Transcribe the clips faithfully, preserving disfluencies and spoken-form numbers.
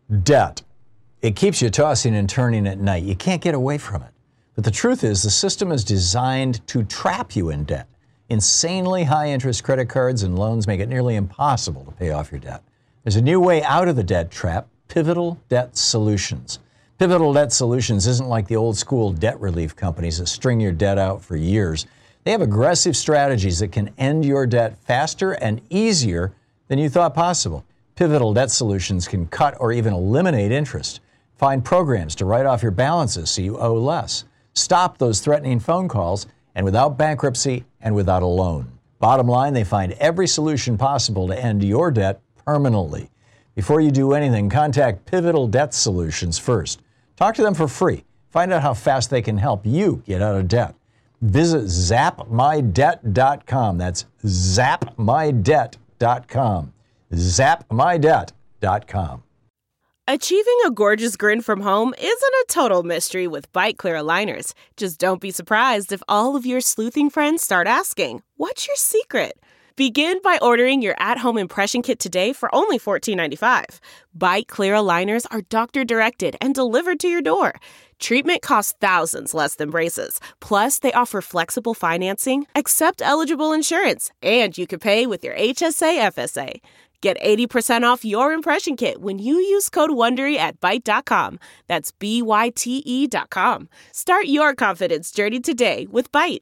Debt. It keeps you tossing and turning at night. You can't get away from it. But the truth is, the system is designed to trap you in debt. Insanely high interest credit cards and loans make it nearly impossible to pay off your debt. There's a new way out of the debt trap, Pivotal Debt Solutions. Pivotal Debt Solutions isn't like the old school debt relief companies that string your debt out for years. They have aggressive strategies that can end your debt faster and easier than you thought possible. Pivotal Debt Solutions can cut or even eliminate interest. Find programs to write off your balances so you owe less. Stop those threatening phone calls, and without bankruptcy and without a loan. Bottom line, they find every solution possible to end your debt permanently. Before you do anything, contact Pivotal Debt Solutions first. Talk to them for free. Find out how fast they can help you get out of debt. Visit zap my debt dot com. That's zap my debt dot com. zap my debt dot com. Achieving a gorgeous grin from home isn't a total mystery with Byte Clear aligners. Just don't be surprised if all of your sleuthing friends start asking, "What's your secret?" Begin by ordering your at-home impression kit today for only fourteen ninety-five. Byte Clear aligners are doctor-directed and delivered to your door. Treatment costs thousands less than braces. Plus, they offer flexible financing, accept eligible insurance, and you can pay with your H S A F S A. Get eighty percent off your impression kit when you use code WONDERY at byte dot com. That's B Y T E dot com. Start your confidence journey today with Byte.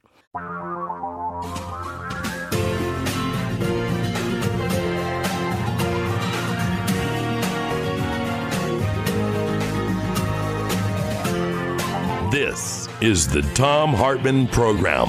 This is the Thom Hartmann Program.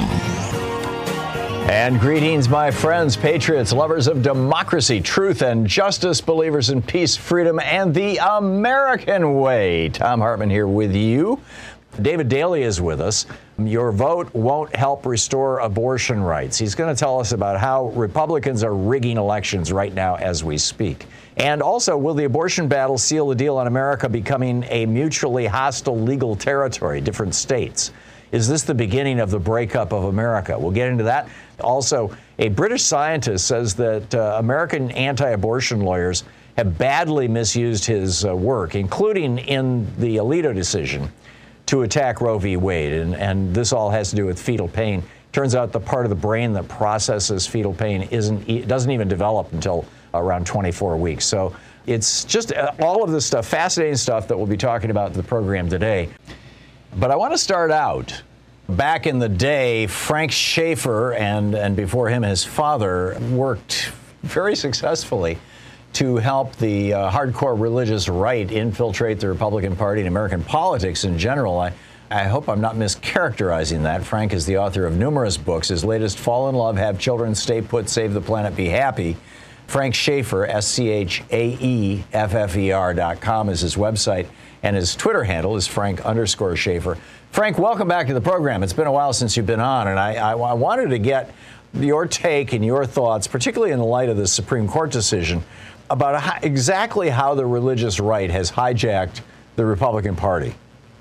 And greetings, my friends, patriots, lovers of democracy, truth, and justice, believers in peace, freedom, and the American way. Thom Hartmann here with you. David Daley is with us. Your vote won't help restore abortion rights. He's going to tell us about how Republicans are rigging elections right now as we speak. And also, will the abortion battle seal the deal on America becoming a mutually hostile legal territory, different states? Is this the beginning of the breakup of America? We'll get into that. Also, a British scientist says that uh, American anti-abortion lawyers have badly misused his uh, work, including in the Alito decision to attack Roe v. Wade. And, and this all has to do with fetal pain. Turns out the part of the brain that processes fetal pain isn't, it doesn't even develop until around twenty-four weeks. So it's just uh, all of this stuff, fascinating stuff that we'll be talking about in the program today. But I want to start out. Back in the day, Frank Schaeffer and, and before him, his father worked very successfully to help the uh, hardcore religious right infiltrate the Republican Party and American politics in general. I, I hope I'm not mischaracterizing that. Frank is the author of numerous books. His latest, Fall in Love, Have Children, Stay Put, Save the Planet, Be Happy. Frank Schaeffer, S C H A E F F E R dot com is his website, and his Twitter handle is Frank underscore Schaeffer. Frank, welcome back to the program. It's been a while since you've been on, and I, I, I wanted to get your take and your thoughts, particularly in the light of the Supreme Court decision, about how, exactly how the religious right has hijacked the Republican Party.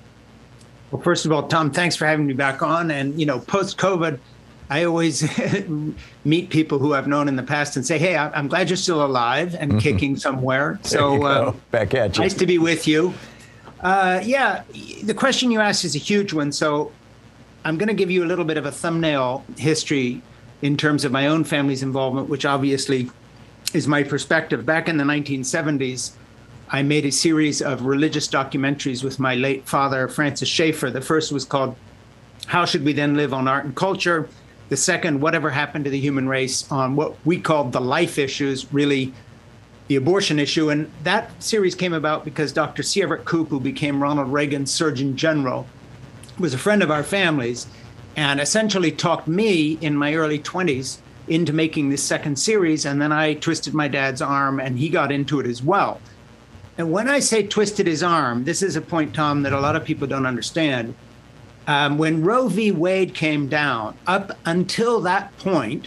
Well, first of all, Tom, thanks for having me back on. And, you know, post-COVID, I always meet people who I've known in the past and say, hey, I'm glad you're still alive and mm-hmm. kicking somewhere. So uh, back at you. Nice to be with you. Uh, yeah, the question you asked is a huge one. So I'm going to give you a little bit of a thumbnail history in terms of my own family's involvement, which obviously is my perspective. Back in the nineteen seventies, I made a series of religious documentaries with my late father, Francis Schaeffer. The first was called How Should We Then Live on Art and Culture? The second, Whatever Happened to the Human Race, on what we called the life issues, really the abortion issue. And that series came about because Doctor C. Everett Koop, who became Ronald Reagan's Surgeon General, was a friend of our family's and essentially talked me in my early twenties into making this second series. And then I twisted my dad's arm and he got into it as well. And when I say twisted his arm, this is a point, Tom, that a lot of people don't understand. Um, when Roe v. Wade came down, up until that point,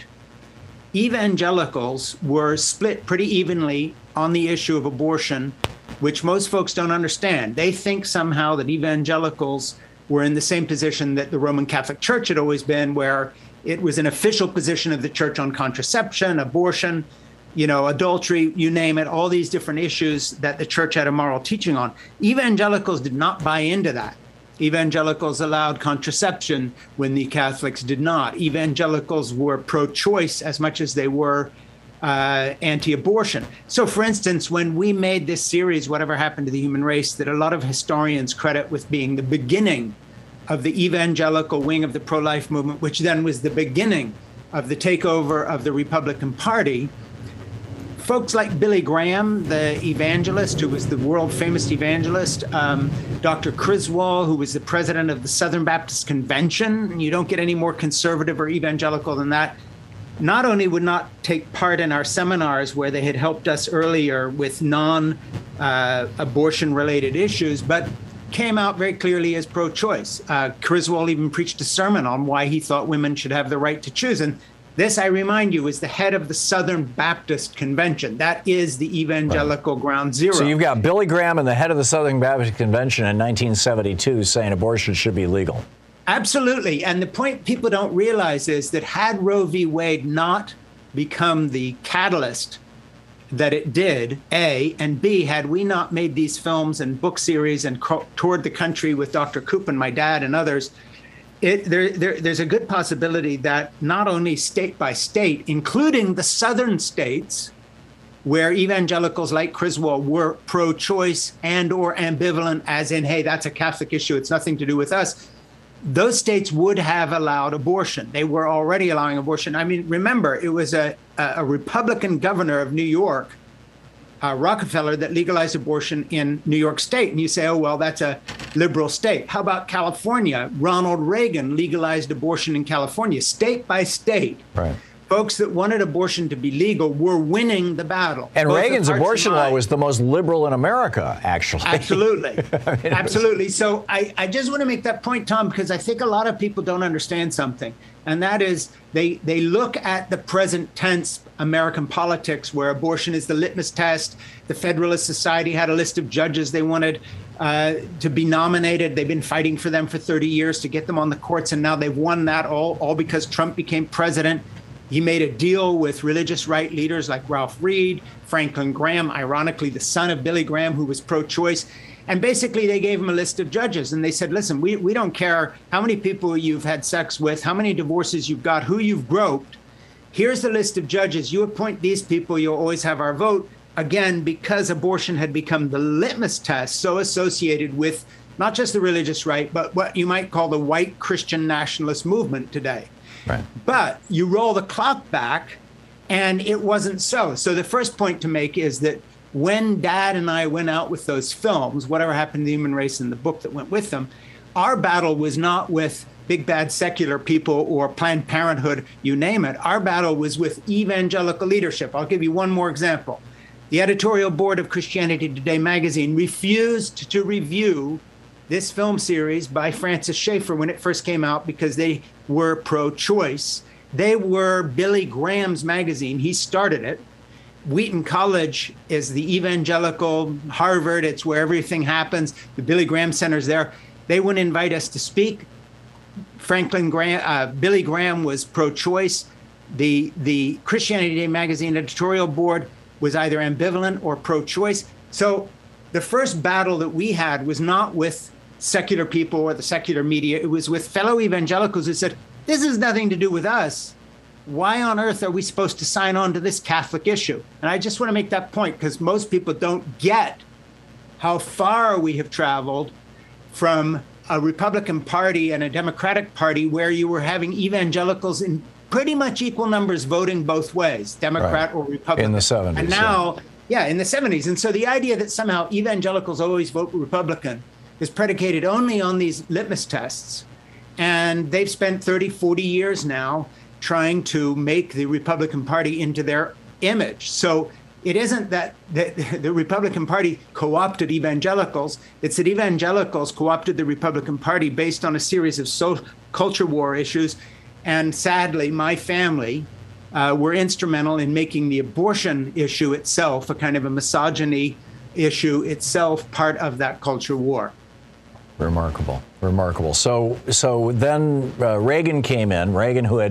evangelicals were split pretty evenly on the issue of abortion, which most folks don't understand. They think somehow that evangelicals were in the same position that the Roman Catholic Church had always been, where it was an official position of the church on contraception, abortion. you know, adultery, you name it, all these different issues that the church had a moral teaching on. Evangelicals did not buy into that. Evangelicals allowed contraception when the Catholics did not. Evangelicals were pro-choice as much as they were uh, anti-abortion. So, for instance, when we made this series, Whatever Happened to the Human Race, that a lot of historians credit with being the beginning of the evangelical wing of the pro-life movement, which then was the beginning of the takeover of the Republican Party, folks like Billy Graham, the evangelist, who was the world famous evangelist, um, Doctor Criswell, who was the president of the Southern Baptist Convention, and you don't get any more conservative or evangelical than that, not only would not take part in our seminars where they had helped us earlier with non-abortion uh, related issues, but came out very clearly as pro-choice. Uh, Criswell even preached a sermon on why he thought women should have the right to choose. And this, I remind you, is the head of the Southern Baptist Convention. That is the evangelical right. ground zero. So you've got Billy Graham and the head of the Southern Baptist Convention in nineteen seventy-two saying abortion should be legal. Absolutely. And the point people don't realize is that had Roe v. Wade not become the catalyst that it did, A, and B, had we not made these films and book series and co- toured the country with Doctor Koopman, my dad, and others, It, there, there, there's a good possibility that not only state by state, including the southern states, where evangelicals like Criswell were pro-choice and or ambivalent, as in, hey, that's a Catholic issue, it's nothing to do with us, those states would have allowed abortion. They were already allowing abortion. I mean, remember, it was a, a Republican governor of New York, Uh, Rockefeller, that legalized abortion in New York State. And you say, oh, well, that's a liberal state. How about California? Ronald Reagan legalized abortion in California, state by state. Right. Folks that wanted abortion to be legal were winning the battle. And Reagan's abortion law was the most liberal in America, actually. Absolutely. I mean, Absolutely. Was... So I, I just want to make that point, Tom, because I think a lot of people don't understand something. And that is they, they look at the present tense American politics where abortion is the litmus test. The Federalist Society had a list of judges they wanted uh, to be nominated. They've been fighting for them for thirty years to get them on the courts. And now they've won that all, all because Trump became president. He made a deal with religious right leaders like Ralph Reed, Franklin Graham, ironically, the son of Billy Graham, who was pro-choice. And basically, they gave him a list of judges. And they said, listen, we, we don't care how many people you've had sex with, how many divorces you've got, who you've groped. Here's the list of judges. You appoint these people, you'll always have our vote. Again, because abortion had become the litmus test, so associated with not just the religious right, but what you might call the white Christian nationalist movement today. Right. But you roll the clock back, and it wasn't so. So the first point to make is that when Dad and I went out with those films, Whatever Happened to the Human Race and the book that went with them, our battle was not with big bad secular people or Planned Parenthood, you name it. Our battle was with evangelical leadership. I'll give you one more example. The editorial board of Christianity Today magazine refused to review this film series by Francis Schaeffer when it first came out because they were pro-choice. They were Billy Graham's magazine. He started it. Wheaton College is the evangelical Harvard. It's where everything happens. The Billy Graham Center's there. They wouldn't invite us to speak. Franklin Graham, uh, Billy Graham was pro-choice. The, the Christianity Today magazine editorial board was either ambivalent or pro-choice. So the first battle that we had was not with secular people or the secular media. It was with fellow evangelicals who said, this has nothing to do with us. Why on earth are we supposed to sign on to this Catholic issue? And I just want to make that point because most people don't get how far we have traveled from a Republican Party and a Democratic Party where you were having evangelicals in pretty much equal numbers voting both ways, Democrat right. or Republican. In the seventies. And now, yeah. yeah, in the seventies. And so the idea that somehow evangelicals always vote Republican is predicated only on these litmus tests. And they've spent thirty, forty years now trying to make the Republican Party into their image. So it isn't that the, the Republican Party co-opted evangelicals. It's that evangelicals co-opted the Republican Party based on a series of social culture war issues. And sadly, my family uh, were instrumental in making the abortion issue itself, a kind of a misogyny issue itself, part of that culture war. Remarkable, remarkable. So, so then uh, Reagan came in, Reagan who had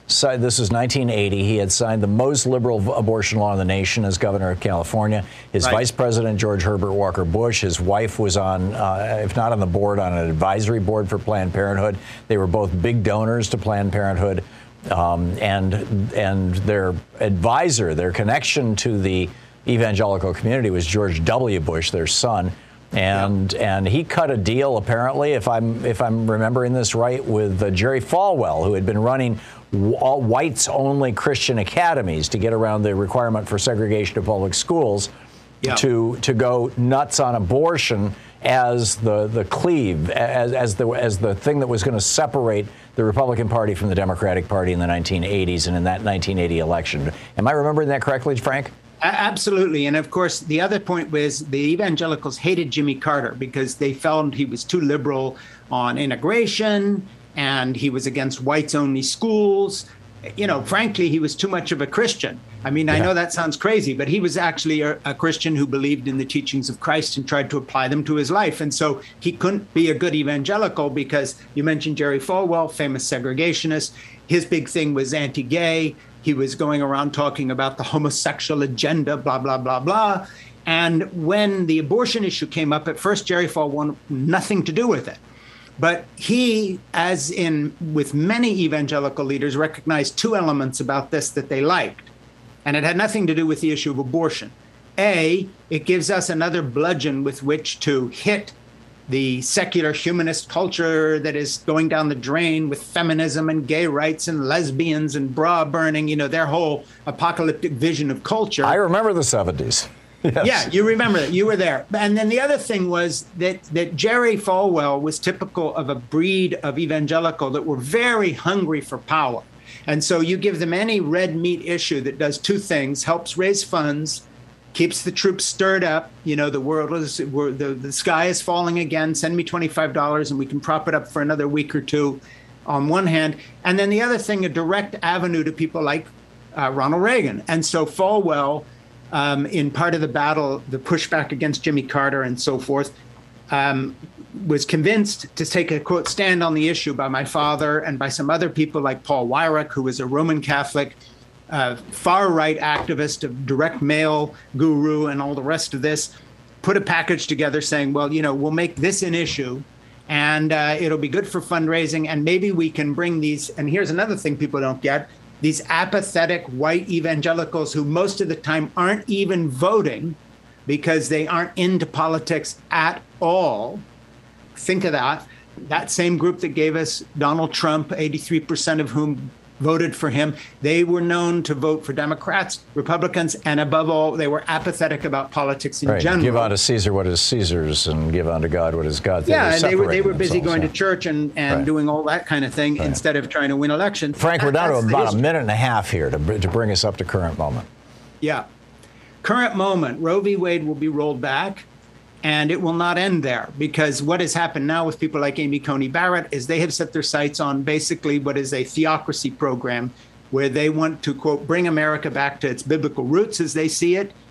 So this is nineteen eighty. He had signed the most liberal abortion law in the nation as governor of California. His right. vice president, George Herbert Walker Bush, his wife was on, uh, if not on the board, on an advisory board for Planned Parenthood. They were both big donors to Planned Parenthood. Um, and and their advisor, their connection to the evangelical community was George W. Bush, their son. And yep. and he cut a deal, apparently, if I'm if I'm remembering this right, with uh, Jerry Falwell, who had been running all whites-only Christian academies to get around the requirement for segregation of public schools, yep. to to go nuts on abortion as the the cleave, as as the as the thing that was going to separate the Republican Party from the Democratic Party in the nineteen eighties and in that nineteen eighty election. Am I remembering that correctly, Frank? Absolutely. And of course, the other point was the evangelicals hated Jimmy Carter because they felt he was too liberal on integration and he was against whites only schools. You know, frankly, he was too much of a Christian. I mean, yeah. I know that sounds crazy, but he was actually a, a Christian who believed in the teachings of Christ and tried to apply them to his life. And so he couldn't be a good evangelical because you mentioned Jerry Falwell, famous segregationist. His big thing was anti-gay. He was going around talking about the homosexual agenda, blah, blah, blah, blah. And when the abortion issue came up, at first, Jerry Falwell wanted nothing to do with it. But he, as in with many evangelical leaders, recognized two elements about this that they liked. And it had nothing to do with the issue of abortion. A, it gives us another bludgeon with which to hit the secular humanist culture that is going down the drain with feminism and gay rights and lesbians and bra burning, you know, their whole apocalyptic vision of culture. I remember the seventies. Yes. Yeah, you remember that. You were there. And then the other thing was that, that Jerry Falwell was typical of a breed of evangelical that were very hungry for power. And so you give them any red meat issue that does two things, helps raise funds, keeps the troops stirred up. You know, the world is, we're, the, the sky is falling again. Send me twenty-five dollars and we can prop it up for another week or two on one hand. And then the other thing, a direct avenue to people like uh, Ronald Reagan. And so Falwell, um, in part of the battle, the pushback against Jimmy Carter and so forth, um, was convinced to take a, quote, stand on the issue by my father and by some other people like Paul Weyrich, who was a Roman Catholic, Uh, far-right activist, a direct mail guru, and all the rest of this, put a package together saying, well, you know, we'll make this an issue, and uh, it'll be good for fundraising, and maybe we can bring these, and here's another thing people don't get, these apathetic white evangelicals who most of the time aren't even voting because they aren't into politics at all. Think of that. That same group that gave us Donald Trump, eighty-three percent of whom voted for him. They were known to vote for Democrats, Republicans, and above all, they were apathetic about politics in right. general. Give unto Caesar what is Caesar's and give unto God what is God's. Yeah, and they were they were busy going yeah. to church and, and right. doing all that kind of thing right. instead of trying to win elections. Frank, we're down That's to about history. a minute and a half here to, to bring us up to current moment. Yeah. Current moment, Roe v. Wade will be rolled back. And it will not end there, because what has happened now with people like Amy Coney Barrett is they have set their sights on basically what is a theocracy program where they want to, quote, bring America back to its biblical roots as they see it.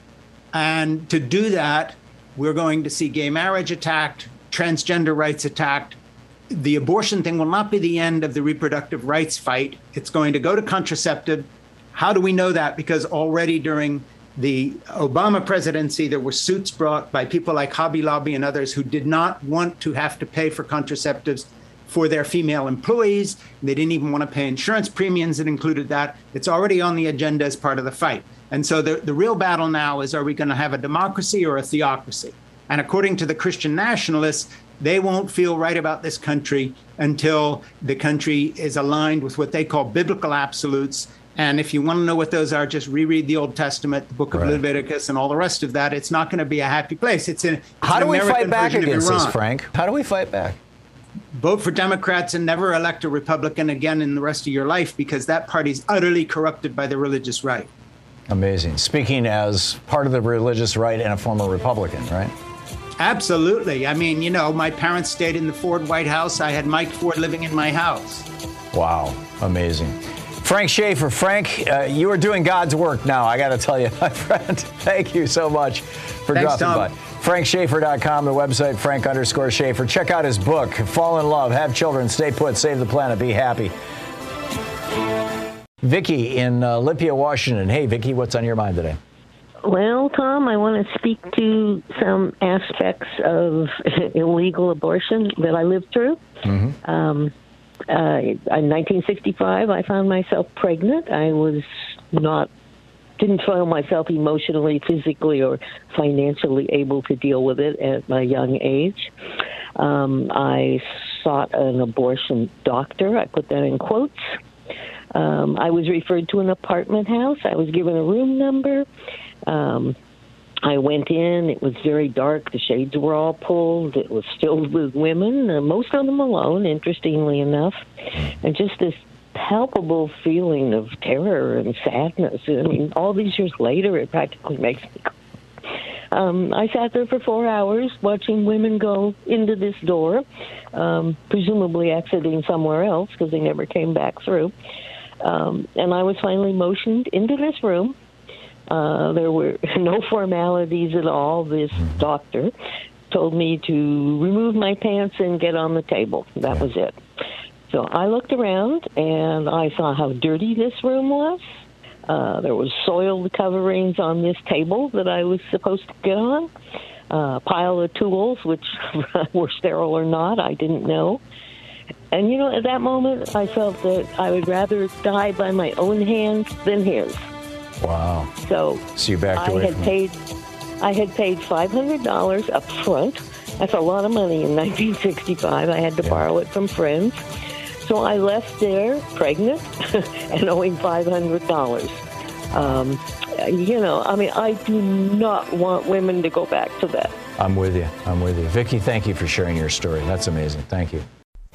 And to do that, we're going to see gay marriage attacked, transgender rights attacked. The abortion thing will not be the end of the reproductive rights fight. It's going to go to contraceptive. How do we know that? Because already during the Obama presidency, there were suits brought by people like Hobby Lobby and others who did not want to have to pay for contraceptives for their female employees. They didn't even want to pay insurance premiums that included that. It's already on the agenda as part of the fight. And so the, the real battle now is, are we going to have a democracy or a theocracy? And according to the Christian nationalists, they won't feel right about this country until the country is aligned with what they call biblical absolutes. And if you want to know what those are, just reread the Old Testament, the book of right. Leviticus, and all the rest of that. It's not going to be a happy place. It's, a, it's How do we American fight back against this, Frank? How do we fight back? Vote for Democrats and never elect a Republican again in the rest of your life, because that party's utterly corrupted by the religious right. Amazing. Speaking as part of the religious right and a former Republican, right? Absolutely. I mean, you know, my parents stayed in the Ford White House. I had Mike Ford living in my house. Wow. Amazing. Frank Schaeffer. Frank, uh, you are doing God's work now, I got to tell you, my friend. Thank you so much for Thanks, dropping Tom. by. frank schaeffer dot com, the website, Frank underscore Schaeffer. Check out his book, Fall in Love, Have Children, Stay Put, Save the Planet, Be Happy. Vicki in uh, Olympia, Washington. Hey, Vicki, what's on your mind today? Well, Tom, I want to speak to some aspects of illegal abortion that I lived through. Mm-hmm. Um, uh, in nineteen sixty-five, I found myself pregnant. I was not, didn't feel myself emotionally, physically, or financially able to deal with it at my young age. Um, I sought an abortion doctor. I put that in quotes. Um, I was referred to an apartment house. I was given a room number. Um, I went in. It was very dark. The shades were all pulled. It was filled with women, uh, most of them alone, interestingly enough. And just this palpable feeling of terror and sadness. I mean, all these years later, it practically makes me cry. Um, I sat there for four hours watching women go into this door, um, presumably exiting somewhere else because they never came back through. Um, and I was finally motioned into this room. Uh, there were no formalities at all. This doctor told me to remove my pants and get on the table. That was it. So I looked around, and I saw how dirty this room was. Uh, there was soiled coverings on this table that I was supposed to get on. A uh, pile of tools, which were sterile or not, I didn't know. And, you know, at that moment, I felt that I would rather die by my own hands than his. Wow. So, so you backed I away had from paid, I had paid five hundred dollars up front. That's a lot of money in nineteen sixty-five. I had to yeah. borrow it from friends. So I left there pregnant and owing five hundred dollars. Um, you know, I mean, I do not want women to go back to that. I'm with you. I'm with you. Vicki, thank you for sharing your story. That's amazing. Thank you.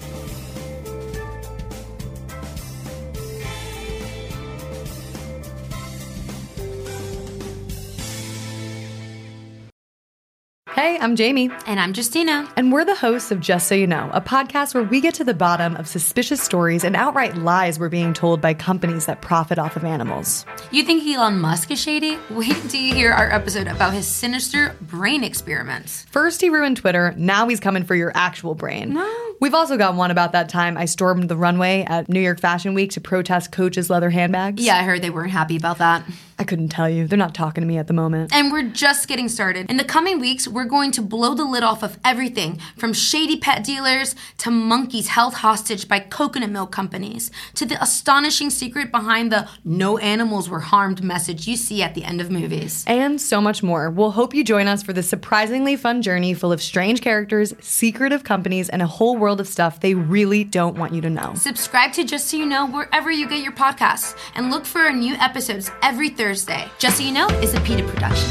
Hey, I'm Jamie. And I'm Justina. And we're the hosts of Just So You Know, a podcast where we get to the bottom of suspicious stories and outright lies we're being told by companies that profit off of animals. You think Elon Musk is shady? Wait till you hear our episode about his sinister brain experiments. First he ruined Twitter, now he's coming for your actual brain. No. We've also got one about that time I stormed the runway at New York Fashion Week to protest Coach's leather handbags. Yeah, I heard they weren't happy about that. I couldn't tell you. They're not talking to me at the moment. And we're just getting started. In the coming weeks, we're going to blow the lid off of everything from shady pet dealers to monkeys held hostage by coconut milk companies to the astonishing secret behind the no animals were harmed message you see at the end of movies. And so much more. We'll hope you join us for this surprisingly fun journey full of strange characters, secretive companies, and a whole world of stuff they really don't want you to know. Subscribe to Just So You Know wherever you get your podcasts and look for our new episodes every Thursday. Just So You Know is a PETA production.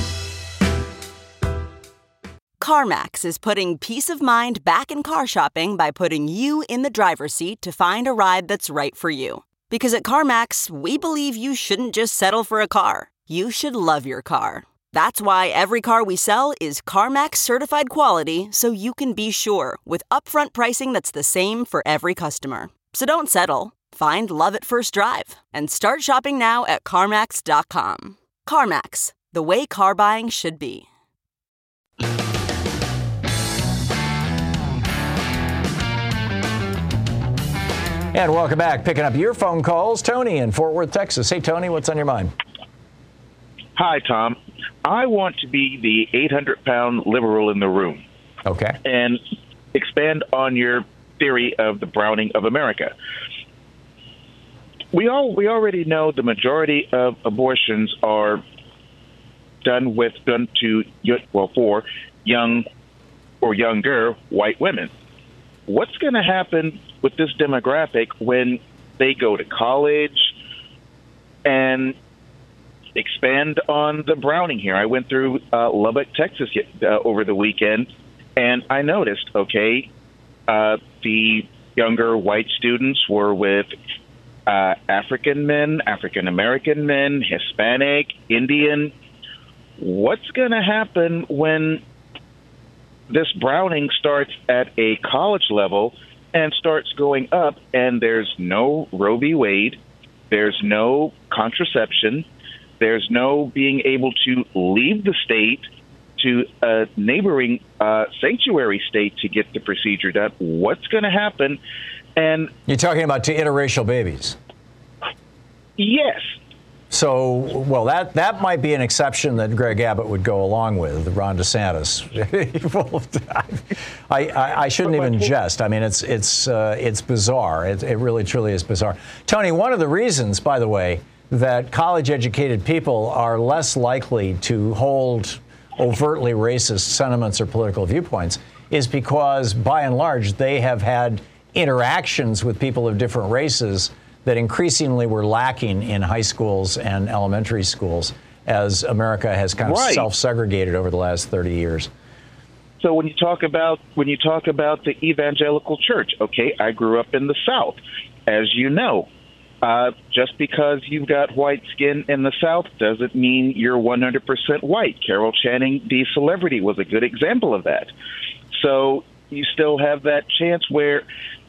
CarMax is putting peace of mind back in car shopping by putting you in the driver's seat to find a ride that's right for you. Because at CarMax, we believe you shouldn't just settle for a car. You should love your car. That's why every car we sell is CarMax certified quality, so you can be sure with upfront pricing that's the same for every customer. So don't settle. Find love at first drive and start shopping now at CarMax dot com. CarMax, the way car buying should be. And welcome back. Picking up your phone calls, Tony in Fort Worth, Texas. Hey, Tony, what's on your mind? Hi, Tom. I want to be the eight hundred pound liberal in the room. Okay. And expand on your theory of the browning of America. We all we already know the majority of abortions are done with done to well for young or younger white women. What's going to happen with this demographic when they go to college and expand on the browning here? I went through uh, Lubbock, Texas uh, over the weekend, and I noticed, okay, uh, the younger white students were with uh, African men, African-American men, Hispanic, Indian. What's going to happen when this browning starts at a college level and starts going up, and there's no Roe v. Wade, there's no contraception, there's no being able to leave the state to a neighboring uh, sanctuary state to get the procedure done? What's going to happen? And you're talking about to interracial babies. Yes. So, well, that, that might be an exception that Greg Abbott would go along with, Ron DeSantis. I, I, I shouldn't even jest. I mean, it's it's uh, it's bizarre. It, it really, truly is bizarre. Tony, one of the reasons, by the way, that college-educated people are less likely to hold overtly racist sentiments or political viewpoints is because, by and large, they have had interactions with people of different races that increasingly were lacking in high schools and elementary schools as America has kind of right. self-segregated over the last thirty years. So when you talk about when you talk about the evangelical church, okay, I grew up in the South, as you know. Uh, just because you've got white skin in the South doesn't mean you're one hundred percent white. Carol Channing, the celebrity, was a good example of that. So you still have that chance where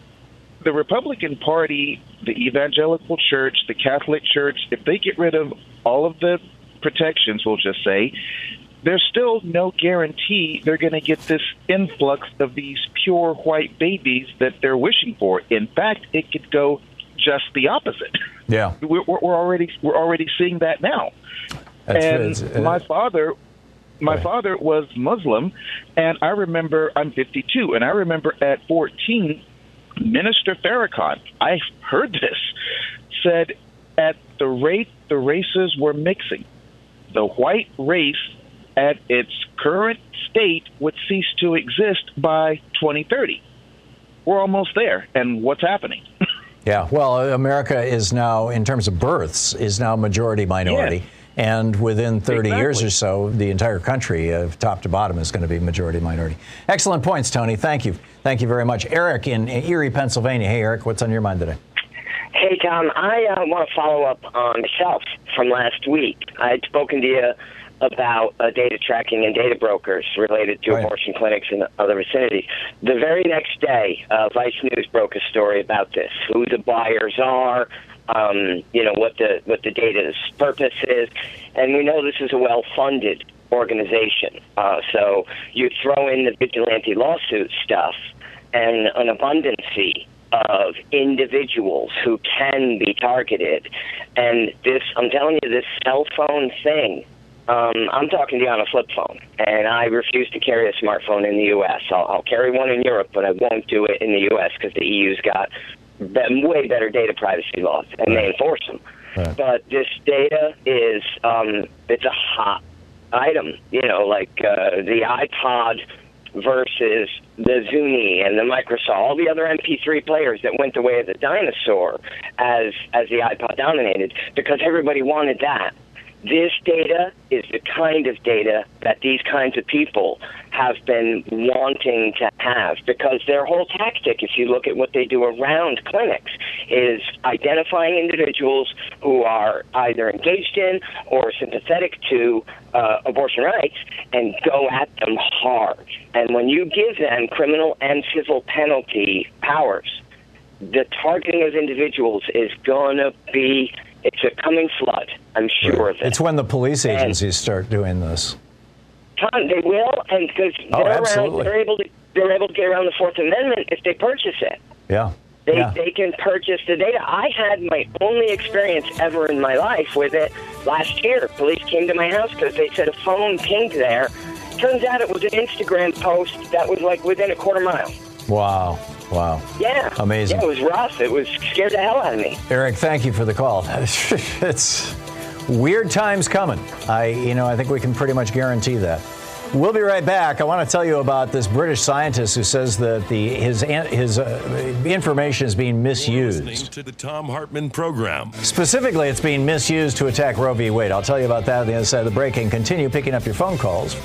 the Republican Party, the evangelical church, the Catholic Church, if they get rid of all of the protections, we'll just say, there's still no guarantee they're going to get this influx of these pure white babies that they're wishing for. In fact, it could go just the opposite. Yeah, we're, we're already we're already seeing that now. That's and uh, my father, my right. father was Muslim, and I remember I'm fifty-two, and I remember at fourteen. Minister Farrakhan, I heard this, said at the rate the races were mixing, the white race at its current state would cease to exist by twenty thirty. We're almost there. And what's happening? Yeah, well, America is now, in terms of births, is now majority minority. Yeah. And within thirty exactly. years or so, the entire country, uh, top to bottom, is going to be majority minority. Excellent points, Tony. Thank you. Thank you very much. Eric in Erie, Pennsylvania. Hey, Eric, what's on your mind today? Hey, Tom. I uh, want to follow up on myself from last week. I had spoken to you about uh, data tracking and data brokers related to right. abortion clinics in other vicinities. The very next day, uh, Vice News broke a story about this, who the buyers are, Um, you know, what the what the data's purpose is. And we know this is a well-funded organization. Uh, so you throw in the vigilante lawsuit stuff and an abundancy of individuals who can be targeted. And this, I'm telling you, this cell phone thing, um, I'm talking to you on a flip phone, and I refuse to carry a smartphone in the U S I'll, I'll carry one in Europe, but I won't do it in the U S because the E U's got way better data privacy laws, and they enforce them. Right. But this data is, um, it's a hot item, you know, like uh, the iPod versus the Zuni and the Microsoft, all the other M P three players that went the way of the dinosaur as as the iPod dominated, because everybody wanted that. This data is the kind of data that these kinds of people have been wanting to have, because their whole tactic, if you look at what they do around clinics, is identifying individuals who are either engaged in or sympathetic to uh, abortion rights and go at them hard. And when you give them criminal and civil penalty powers, the targeting of individuals is going to be, it's a coming flood. I'm sure of it. It's when the police agencies and, start doing this. Tom, they will, and because Oh, they're, absolutely. around, they're able to they're able to get around the Fourth Amendment if they purchase it. Yeah. They yeah. they can purchase the data. I had my only experience ever in my life with it last year. Police came to my house because they said a phone pinged there. Turns out it was an Instagram post that was like within a quarter mile. Wow. Wow. Yeah. Amazing. Yeah, it was rough. It was scared the hell out of me. Eric, thank you for the call. It's weird times coming. I, you know, I think we can pretty much guarantee that. We'll be right back. I want to tell you about this British scientist who says that the his his uh, information is being misused. Listening to the Thom Hartmann program. Specifically, it's being misused to attack Roe v. Wade. I'll tell you about that on the other side of the break, and continue picking up your phone calls.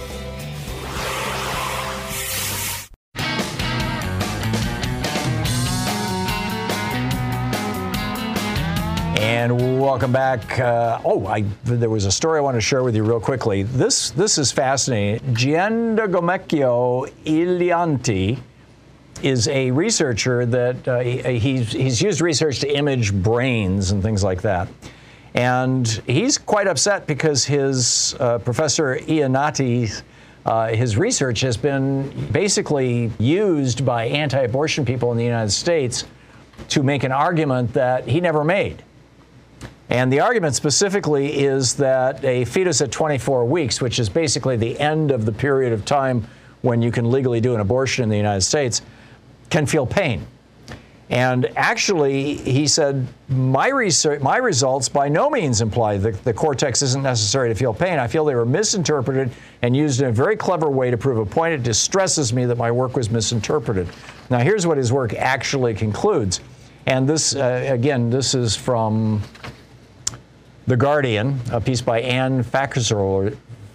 And welcome back. Uh, oh, I, there was a story I want to share with you real quickly. This this is fascinating. Giandomenico Ilianti is a researcher that uh, he, he's, he's used research to image brains and things like that. And he's quite upset because his uh, Professor Iannitti, uh, his research has been basically used by anti-abortion people in the United States to make an argument that he never made. And the argument specifically is that a fetus at twenty-four weeks, which is basically the end of the period of time when you can legally do an abortion in the United States, can feel pain. And actually, he said, my research, my results by no means imply that the cortex isn't necessary to feel pain. I feel they were misinterpreted and used in a very clever way to prove a point. It distresses me that my work was misinterpreted. Now, here's what his work actually concludes. And this, uh, again, this is from The Guardian, a piece by Anne Fazakerly.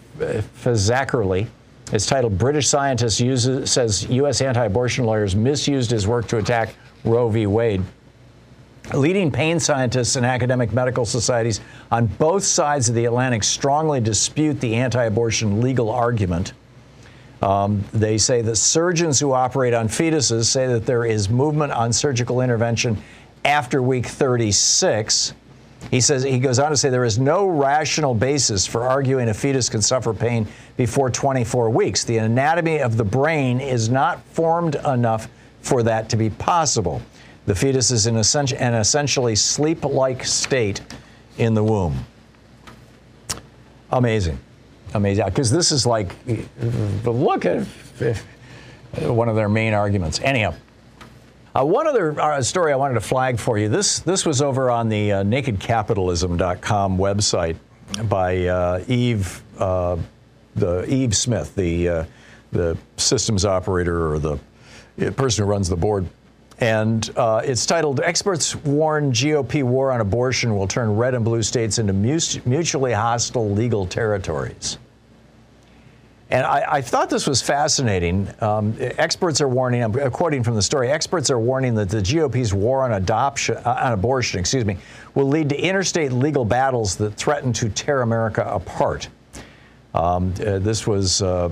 It's titled, British Scientist uses, Says U S Anti-Abortion Lawyers Misused His Work to Attack Roe v. Wade. Leading pain scientists and academic medical societies on both sides of the Atlantic strongly dispute the anti-abortion legal argument. Um, they say that surgeons who operate on fetuses say that there is movement on surgical intervention after week thirty-six. He says, he goes on to say there is no rational basis for arguing a fetus can suffer pain before twenty-four weeks. The anatomy of the brain is not formed enough for that to be possible. The fetus is in an essentially sleep-like state in the womb. Amazing. Amazing. Because this is like, look at one of their main arguments. Anyhow. Uh, one other uh, story I wanted to flag for you. This this was over on the uh, naked capitalism dot com website by uh, Eve uh, the Eve Smith, the uh, the systems operator or the person who runs the board, and uh, it's titled "Experts Warn G O P War on Abortion Will Turn Red and Blue States into Mutually Hostile Legal Territories." And I, I thought this was fascinating. Um, experts are warning, I'm quoting from the story, experts are warning that the G O P's war on adoption, uh, on abortion, excuse me, will lead to interstate legal battles that threaten to tear America apart. Um, uh, this was uh,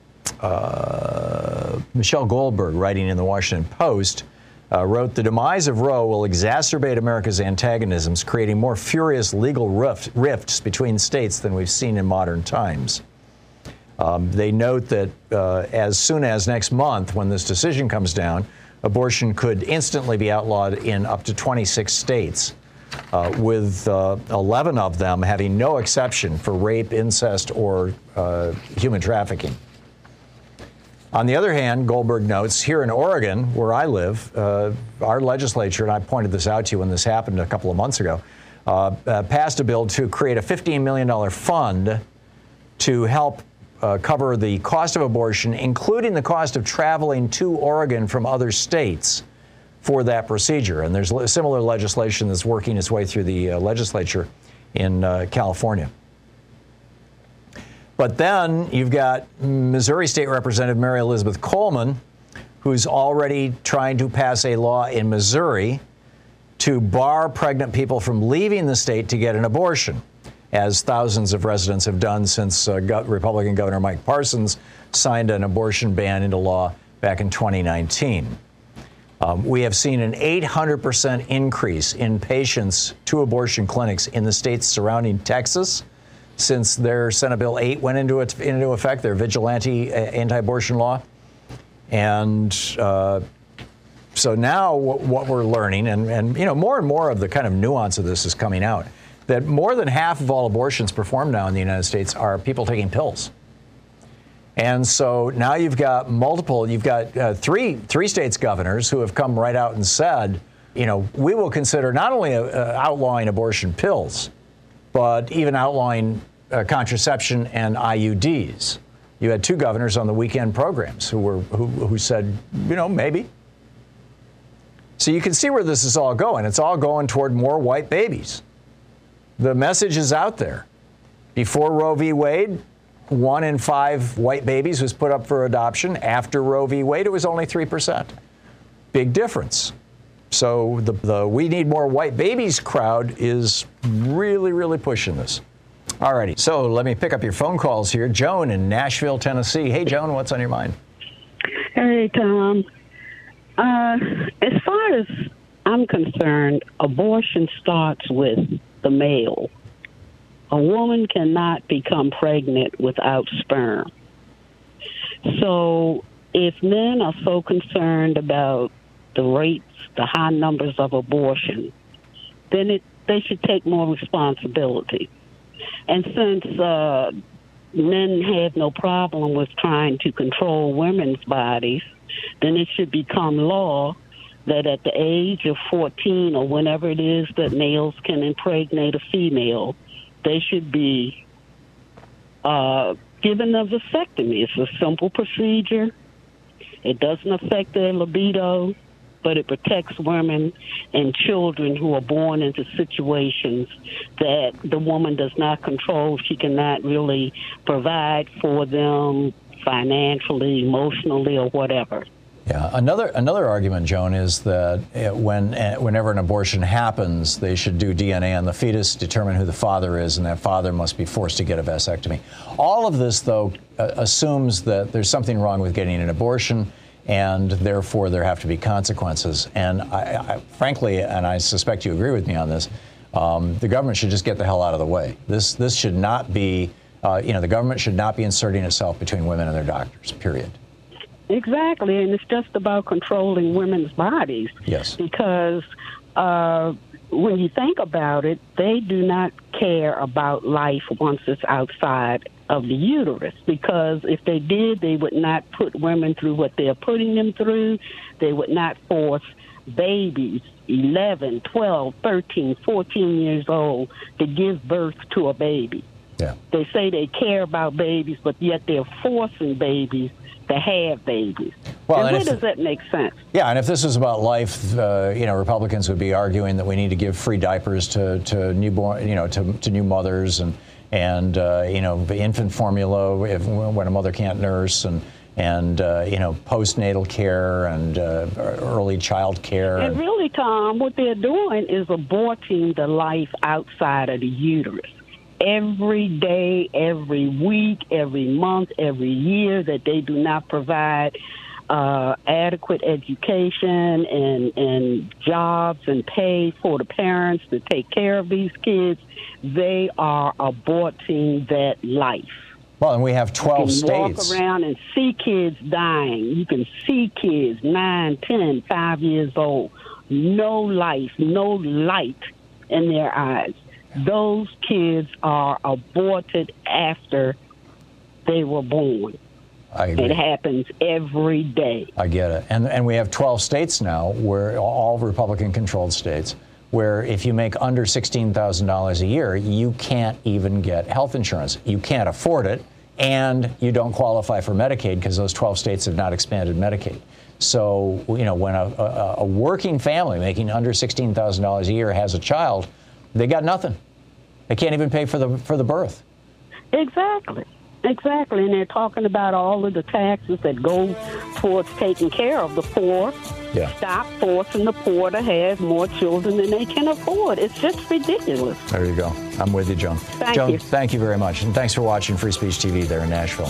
uh, Michelle Goldberg, writing in the Washington Post, uh, wrote, "The demise of Roe will exacerbate America's antagonisms, creating more furious legal rift, rifts between states than we've seen in modern times." Um, they note that uh, as soon as next month, when this decision comes down, abortion could instantly be outlawed in up to twenty-six states, uh, with uh, eleven of them having no exception for rape, incest, or uh, human trafficking. On the other hand, Goldberg notes, here in Oregon, where I live, uh, our legislature, and I pointed this out to you when this happened a couple of months ago, uh, uh, passed a bill to create a fifteen million dollars fund to help Uh, cover the cost of abortion, including the cost of traveling to Oregon from other states for that procedure. And there's similar legislation that's working its way through the uh, legislature in uh, California. But then you've got Missouri State Representative Mary Elizabeth Coleman, who's already trying to pass a law in Missouri to bar pregnant people from leaving the state to get an abortion, as thousands of residents have done since uh, Republican Governor Mike Parsons signed an abortion ban into law back in twenty nineteen. Um, we have seen an eight hundred percent increase in patients to abortion clinics in the states surrounding Texas since their Senate Bill eight went into, it, into effect, their vigilante uh, anti-abortion law. And uh, so now what, what we're learning, and, and you know, more and more of the kind of nuance of this is coming out, that more than half of all abortions performed now in the United States are people taking pills. And so now you've got multiple, you've got uh, three three states governors who have come right out and said, you know, we will consider not only uh, outlawing abortion pills, but even outlawing uh, contraception and I U Ds. You had two governors on the weekend programs who were who, who said, you know, maybe. So you can see where this is all going. It's all going toward more white babies. The message is out there. Before Roe v. Wade, one in five white babies was put up for adoption. After Roe v. Wade, it was only three percent. Big difference. So the, the we need more white babies crowd is really, really pushing this. All righty. So let me pick up your phone calls here. Joan in Nashville, Tennessee. Hey, Joan, what's on your mind? Hey, Tom. Uh, as far as I'm concerned, abortion starts with the male. A woman cannot become pregnant without sperm. So if men are so concerned about the rates, the high numbers of abortion, then it they should take more responsibility. And since uh, men have no problem with trying to control women's bodies, then it should become law that at the age of fourteen or whenever it is that males can impregnate a female, they should be uh, given a vasectomy. It's a simple procedure. It doesn't affect their libido, but it protects women and children who are born into situations that the woman does not control. She cannot really provide for them financially, emotionally, or whatever. Yeah, another another argument, Joan, is that when whenever an abortion happens, they should do D N A on the fetus, determine who the father is, and that father must be forced to get a vasectomy. All of this, though, uh, assumes that there's something wrong with getting an abortion, and therefore there have to be consequences. And I, I, frankly, and I suspect you agree with me on this, um, the government should just get the hell out of the way. This this should not be, uh, you know, the government should not be inserting itself between women and their doctors, period. Exactly, and it's just about controlling women's bodies. Yes. Because uh, when you think about it, they do not care about life once it's outside of the uterus. Because if they did, they would not put women through what they're putting them through. They would not force babies, eleven, twelve, thirteen, fourteen years old, to give birth to a baby. Yeah. They say they care about babies, but yet they're forcing babies to have babies. Well, and and where if, does that make sense? Yeah, and if this was about life, uh, you know, Republicans would be arguing that we need to give free diapers to, to newborn, you know, to, to new mothers, and and uh, you know, infant formula if, when a mother can't nurse, and and uh, you know, postnatal care and uh, early child care. And really, Tom, what they're doing is aborting the life outside of the uterus. Every day, every week, every month, every year that they do not provide uh, adequate education and, and jobs and pay for the parents to take care of these kids, they are aborting that life. Well, and we have twelve you can states. Walk around and see kids dying. You can see kids nine, ten, five years old, no life, no light in their eyes. Those kids are aborted after they were born. I agree. It happens every day. I get it. And and we have twelve states now, where all Republican-controlled states, where if you make under sixteen thousand dollars a year, you can't even get health insurance. You can't afford it, and you don't qualify for Medicaid because those twelve states have not expanded Medicaid. So, you know, when a, a, a working family making under sixteen thousand dollars a year has a child, they got nothing. They can't even pay for the for the birth. Exactly. Exactly. And they're talking about all of the taxes that go towards taking care of the poor. Yeah. Stop forcing the poor to have more children than they can afford. It's just ridiculous. There you go. I'm with you, Joan. Thank Joan, you. Thank you very much. And thanks for watching Free Speech T V there in Nashville.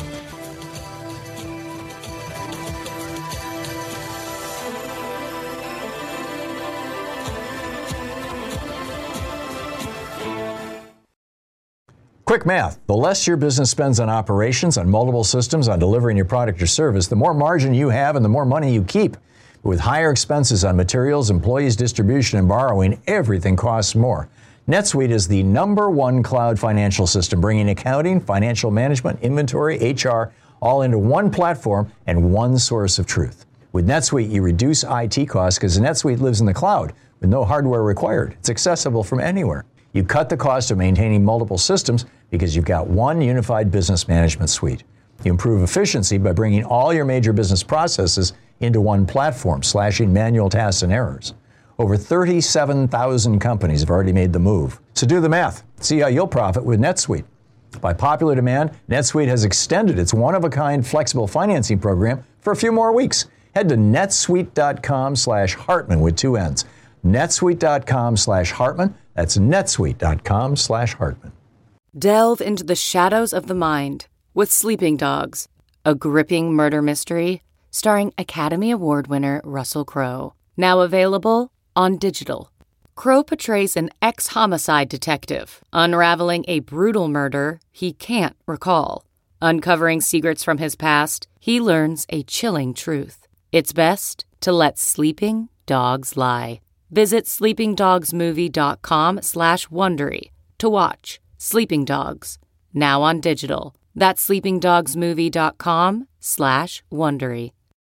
Quick math. The less your business spends on operations, on multiple systems, on delivering your product or service, the more margin you have and the more money you keep. With higher expenses on materials, employees, distribution, and borrowing, everything costs more. NetSuite is the number one cloud financial system, bringing accounting, financial management, inventory, H R, all into one platform and one source of truth. With NetSuite, you reduce I T costs because NetSuite lives in the cloud with no hardware required. It's accessible from anywhere. You cut the cost of maintaining multiple systems because you've got one unified business management suite. You improve efficiency by bringing all your major business processes into one platform, slashing manual tasks and errors. Over thirty-seven thousand companies have already made the move. So do the math. See how you'll profit with NetSuite. By popular demand, NetSuite has extended its one-of-a-kind flexible financing program for a few more weeks. Head to netsuite.com slash Hartman with two N's. netsuite.com slash Hartman. That's netsuite.com slash Hartman. Delve into the shadows of the mind with Sleeping Dogs, a gripping murder mystery starring Academy Award winner Russell Crowe. Now available on digital. Crowe portrays an ex-homicide detective unraveling a brutal murder he can't recall. Uncovering secrets from his past, he learns a chilling truth. It's best to let sleeping dogs lie. Visit sleepingdogsmovie.com slash Wondery to watch Sleeping Dogs, now on digital. That's sleepingdogsmovie.com slash Wondery.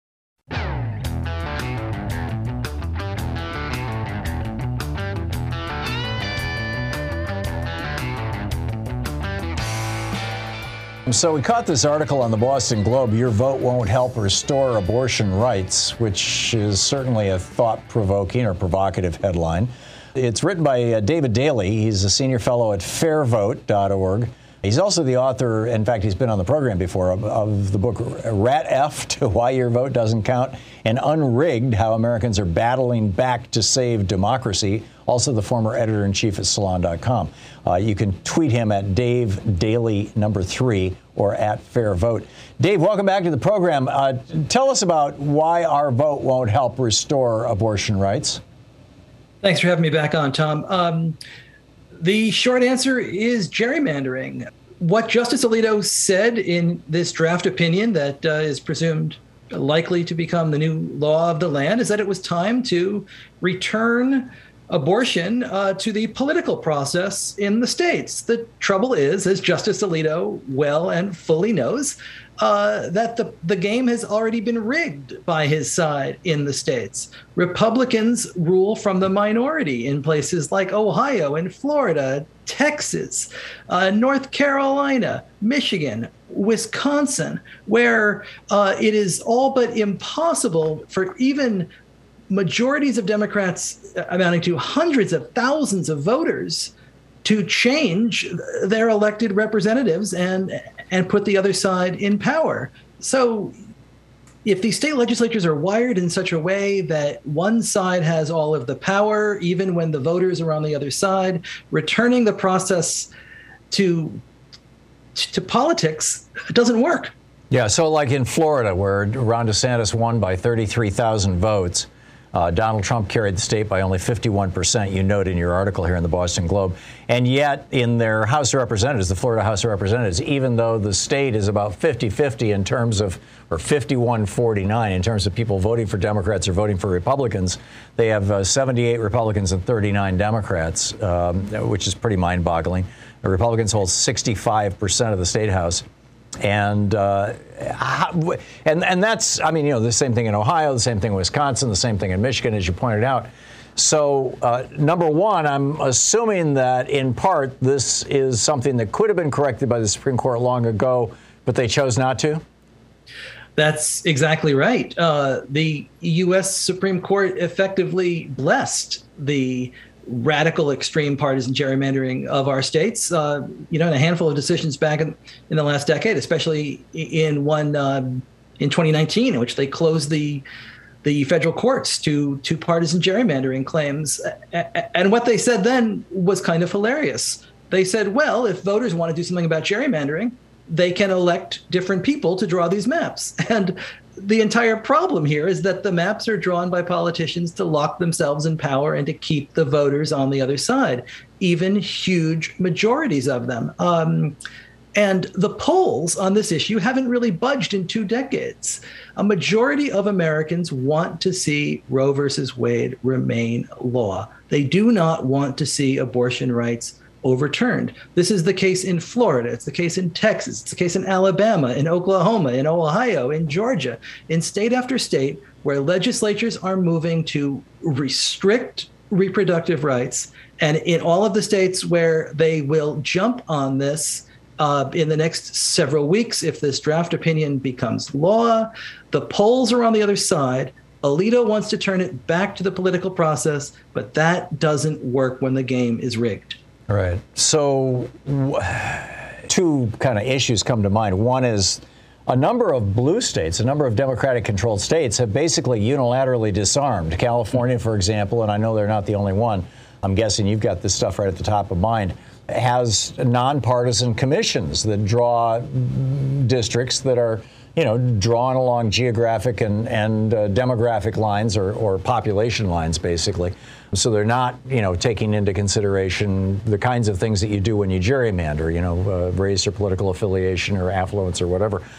So we caught this article on the Boston Globe, Your Vote Won't Help Restore Abortion Rights, which is certainly a thought-provoking or provocative headline. It's written by uh, David Daley. He's a senior fellow at fair vote dot org. He's also the author, in fact, he's been on the program before, of, of the book Rat Effed, Why Your Vote Doesn't Count, and Unrigged, How Americans Are Battling Back to Save Democracy, also the former editor-in-chief at Salon dot com. Uh, you can tweet him at Dave Daly number three or at Fair Vote. Dave, welcome back to the program. Uh, tell us about why our vote won't help restore abortion rights. Thanks for having me back on, Tom. Um, the short answer is gerrymandering. What Justice Alito said in this draft opinion that uh, is presumed likely to become the new law of the land is that it was time to return abortion uh, to the political process in the states. The trouble is, as Justice Alito well and fully knows, uh, that the, the game has already been rigged by his side in the states. Republicans rule from the minority in places like Ohio and Florida, Texas, uh, North Carolina, Michigan, Wisconsin, where uh, it is all but impossible for even majorities of Democrats amounting to hundreds of thousands of voters to change their elected representatives and and put the other side in power. So if these state legislatures are wired in such a way that one side has all of the power, even when the voters are on the other side, returning the process to to politics doesn't work. Yeah, so like in Florida, where Ron DeSantis won by thirty-three thousand votes, Uh, Donald Trump carried the state by only fifty-one percent, you note in your article here in the Boston Globe. And yet, in their House of Representatives, the Florida House of Representatives, even though the state is about fifty-fifty in terms of, or fifty-one forty-nine in terms of people voting for Democrats or voting for Republicans, they have uh, seventy-eight Republicans and thirty-nine Democrats, um, which is pretty mind-boggling. The Republicans hold sixty-five percent of the state house. And uh, and and that's, I mean, you know, the same thing in Ohio, the same thing in Wisconsin, the same thing in Michigan, as you pointed out. So, uh, number one, I'm assuming that in part this is something that could have been corrected by the Supreme Court long ago, but they chose not to. That's exactly right. Uh, the U S Supreme Court effectively blessed the radical extreme partisan gerrymandering of our states, uh, you know, in a handful of decisions back in, in the last decade, especially in one um, in twenty nineteen, in which they closed the the federal courts to to partisan gerrymandering claims. And what they said then was kind of hilarious. They said, well, if voters want to do something about gerrymandering, they can elect different people to draw these maps. And the entire problem here is that the maps are drawn by politicians to lock themselves in power and to keep the voters on the other side, even huge majorities of them. Um, and the polls on this issue haven't really budged in two decades. A majority of Americans want to see Roe versus Wade remain law. They do not want to see abortion rights overturned. This is the case in Florida. It's the case in Texas. It's the case in Alabama, in Oklahoma, in Ohio, in Georgia, in state after state where legislatures are moving to restrict reproductive rights. And in all of the states where they will jump on this uh, in the next several weeks, if this draft opinion becomes law, the polls are on the other side. Alito wants to turn it back to the political process, but that doesn't work when the game is rigged. All right. So two kind of issues come to mind. One is a number of blue states, a number of Democratic-controlled states have basically unilaterally disarmed. California, for example, and I know they're not the only one, I'm guessing you've got this stuff right at the top of mind, has nonpartisan commissions that draw districts that are, you know, drawn along geographic and, and uh, demographic lines or, or population lines, basically. So they're not, you know, taking into consideration the kinds of things that you do when you gerrymander, you know, uh, race or political affiliation or affluence or whatever.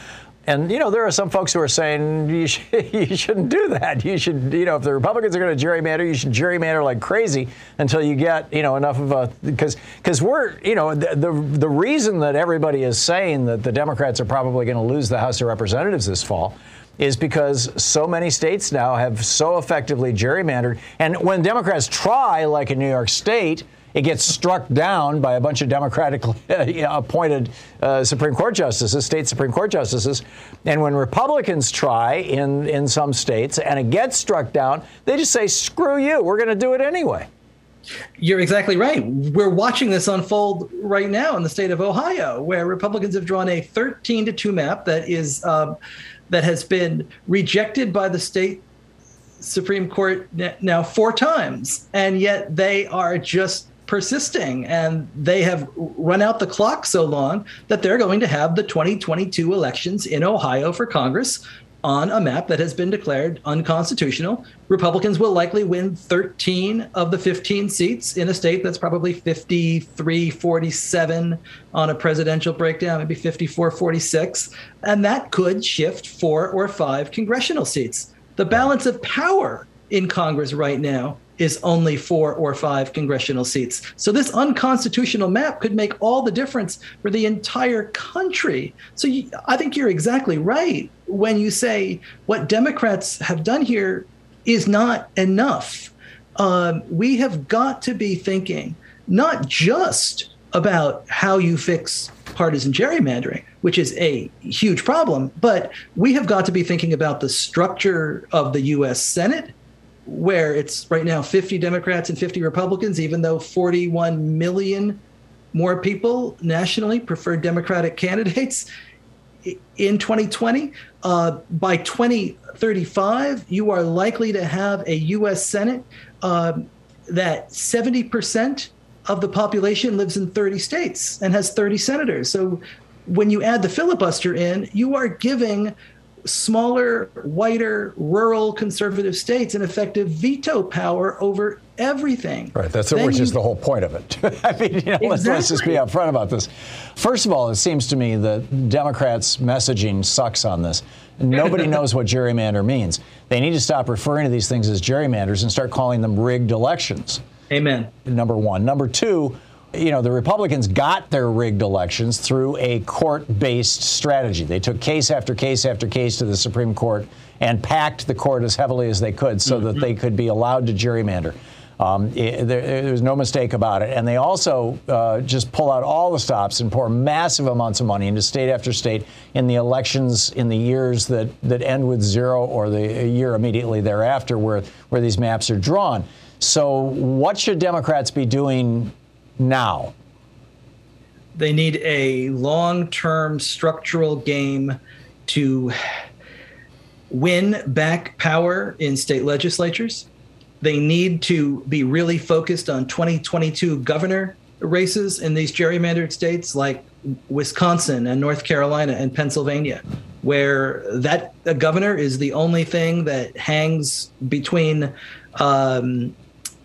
And, you know, there are some folks who are saying you, sh- you shouldn't do that. You should, you know, if the Republicans are going to gerrymander, you should gerrymander like crazy until you get, you know, enough of a, because because we're, you know, the, the the reason that everybody is saying that the Democrats are probably going to lose the House of Representatives this fall is because so many states now have so effectively gerrymandered. And when Democrats try, like in New York State, it gets struck down by a bunch of Democratically appointed uh, Supreme Court justices, state Supreme Court justices. And when Republicans try in, in some states and it gets struck down, they just say, screw you, we're going to do it anyway. You're exactly right. We're watching this unfold right now in the state of Ohio, where Republicans have drawn a thirteen to two map that is uh, that has been rejected by the state Supreme Court now four times, and yet they are just persisting, and they have run out the clock so long that they're going to have the twenty twenty-two elections in Ohio for Congress on a map that has been declared unconstitutional. Republicans will likely win thirteen of the fifteen seats in a state that's probably fifty-three forty-seven on a presidential breakdown, maybe fifty-four forty-six, and that could shift four or five congressional seats. The balance of power in Congress right now is only four or five congressional seats. So this unconstitutional map could make all the difference for the entire country. So you, I think you're exactly right when you say what Democrats have done here is not enough. Um, we have got to be thinking not just about how you fix partisan gerrymandering, which is a huge problem, but we have got to be thinking about the structure of the U S Senate, where it's right now fifty Democrats and fifty Republicans, even though forty-one million more people nationally prefer Democratic candidates in twenty twenty. Uh, by twenty thirty-five, you are likely to have a U S Senate uh, that seventy percent of the population lives in thirty states and has thirty senators. So when you add the filibuster in, you are giving smaller, whiter, rural conservative states an effective veto power over everything. Right. That's Then which you, is the whole point of it. I mean, you know, exactly. let's, let's just be upfront about this. First of all, it seems to me that Democrats' messaging sucks on this. Nobody knows what gerrymander means. They need to stop referring to these things as gerrymanders and start calling them rigged elections. Amen. Number one. Number two, you know, the Republicans got their rigged elections through a court-based strategy. They took case after case after case to the Supreme Court and packed the court as heavily as they could so mm-hmm. that they could be allowed to gerrymander. Um, it, there, there was no mistake about it. And they also uh, just pull out all the stops and pour massive amounts of money into state after state in the elections in the years that, that end with zero or the year immediately thereafter where, where these maps are drawn. So what should Democrats be doing now? They need a long-term structural game to win back power in state legislatures. They need to be really focused on twenty twenty-two governor races in these gerrymandered states like Wisconsin and North Carolina and Pennsylvania, where that a governor is the only thing that hangs between um,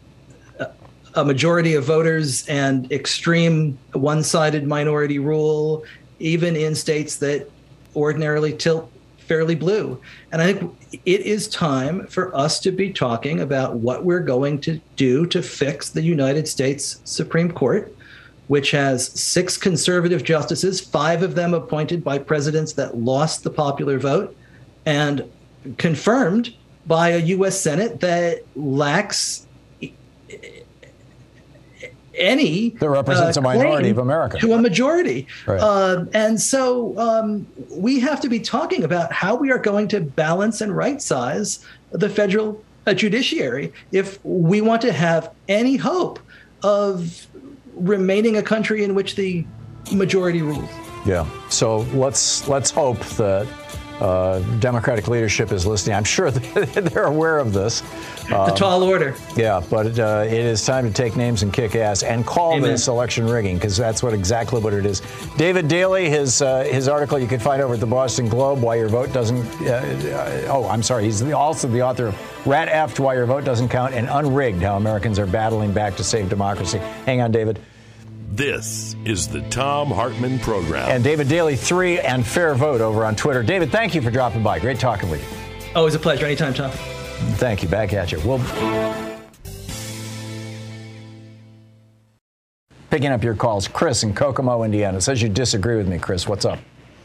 a majority of voters and extreme one-sided minority rule, even in states that ordinarily tilt fairly blue. And I think it is time for us to be talking about what we're going to do to fix the United States Supreme Court, which has six conservative justices, five of them appointed by presidents that lost the popular vote, and confirmed by a U S Senate that lacks any that represents uh, a minority of America to a majority. Right. Uh, and so um, we have to be talking about how we are going to balance and right size the federal uh, judiciary if we want to have any hope of remaining a country in which the majority rules. Yeah. So let's let's hope that uh, Democratic leadership is listening. I'm sure they're aware of this. Um, the tall order. Yeah, but uh, it is time to take names and kick ass and call Amen. This election rigging, because that's what exactly what it is. David Daley, his uh, his article you can find over at the Boston Globe, Why Your Vote Doesn't. Uh, uh, oh, I'm sorry. He's the, also the author of Rat Effed, Why Your Vote Doesn't Count, and Unrigged, How Americans Are Battling Back to Save Democracy. Hang on, David. This is the Thom Hartmann Program. And David Daly, three and Fair Vote over on Twitter. David, thank you for dropping by. Great talking with you. Always a pleasure. Anytime, Tom. Thank you. Back at you. We'll picking up your calls. Chris in Kokomo, Indiana, says you disagree with me. Chris, what's up?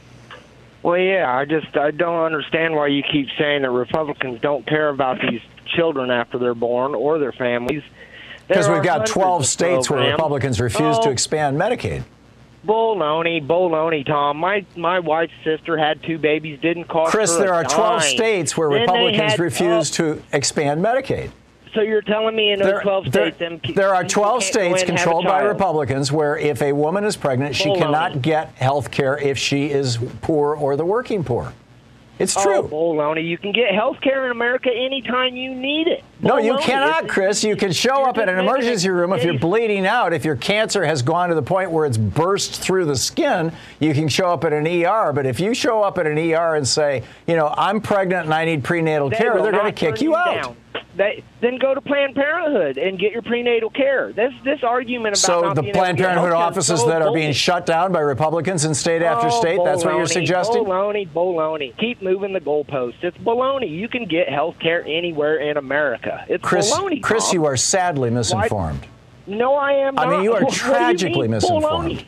Well, yeah, I just I don't understand why you keep saying that Republicans don't care about these children after they're born or their families. Because we've got twelve states where Republicans refuse oh, to expand Medicaid. Baloney, baloney, Tom. My my wife's sister had two babies, didn't cost Chris, her there a are twelve dime. states where Then Republicans had, refuse uh, to expand Medicaid. So you're telling me in those There, twelve there, states, them there are twelve people can't go states in and have a controlled by child? Republicans where if a woman is pregnant, she Baloney. cannot get health care if she is poor or the working poor. It's true. Oh, baloney. You can get health care in America anytime you need it. No, you Baloney. cannot, It's- Chris. You can show up at an just making emergency room if you're bleeding out. If your cancer has gone to the point where it's burst through the skin, you can show up at an E R. But if you show up at an E R and say, you know, I'm pregnant and I need prenatal They care, will they're going to not kick turn you out. down. They, then go to Planned Parenthood and get your prenatal care. This this argument about So not the being able Planned to get Parenthood healthcare is offices so that are bull- being shut down by Republicans in state after Oh, state, that's what you're baloney, suggesting? Baloney, baloney. Keep moving the goalposts. It's baloney. You can get health care anywhere in America. It's Chris, baloney, Chris, Tom. you are sadly misinformed. No, I am I not. mean, you are What do tragically mean, misinformed. baloney?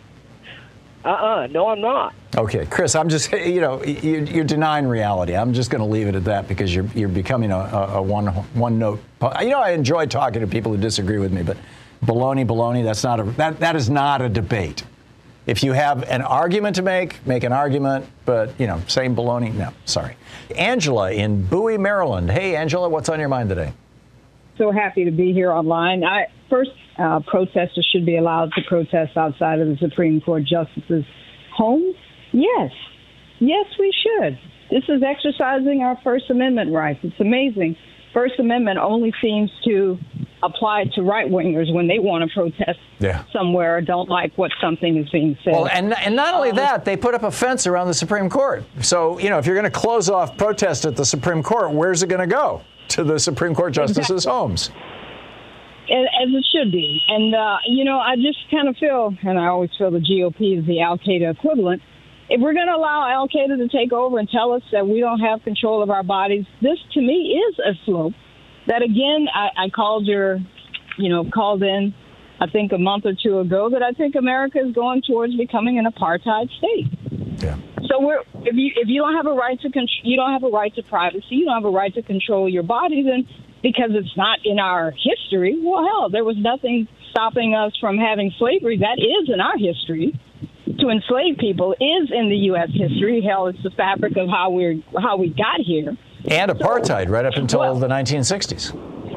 Uh-uh. No, I'm not. Okay, Chris, I'm just, you know, you're, you're denying reality. I'm just going to leave it at that because you're you're becoming a, a, a one one note. You know, I enjoy talking to people who disagree with me, but baloney, baloney, that's not a that that is not a debate. If you have an argument to make, make an argument, but, you know, saying baloney, no, sorry. Angela in Bowie, Maryland. Hey, Angela, what's on your mind today? So happy to be here online. I, first, uh, protesters should be allowed to protest outside of the Supreme Court justices' homes. Yes. Yes, we should. This is exercising our First Amendment rights. It's amazing. First Amendment only seems to apply to right-wingers when they want to protest yeah. somewhere or don't like what something is being said. Well, and, and not only Um, that, they put up a fence around the Supreme Court. So, you know, if you're going to close off protest at the Supreme Court, where's it going to go? To the Supreme Court justices' Exactly. homes. As it should be. And, uh, you know, I just kind of feel, and I always feel the G O P is the Al-Qaeda equivalent. If we're going to allow Al-Qaeda to take over and tell us that we don't have control of our bodies, this to me is a slope that, again, I, I called your, you know, called in, I think a month or two ago, that I think America is going towards becoming an apartheid state. Yeah. So we're, if you if you don't have a right to con- you don't have a right to privacy, you don't have a right to control your body, then because it's not in our history, well, hell, there was nothing stopping us from having slavery. That is in our history. To enslave people is in the U S history. Hell, it's the fabric of how we're how we got here. And apartheid right up until well, the nineteen sixties.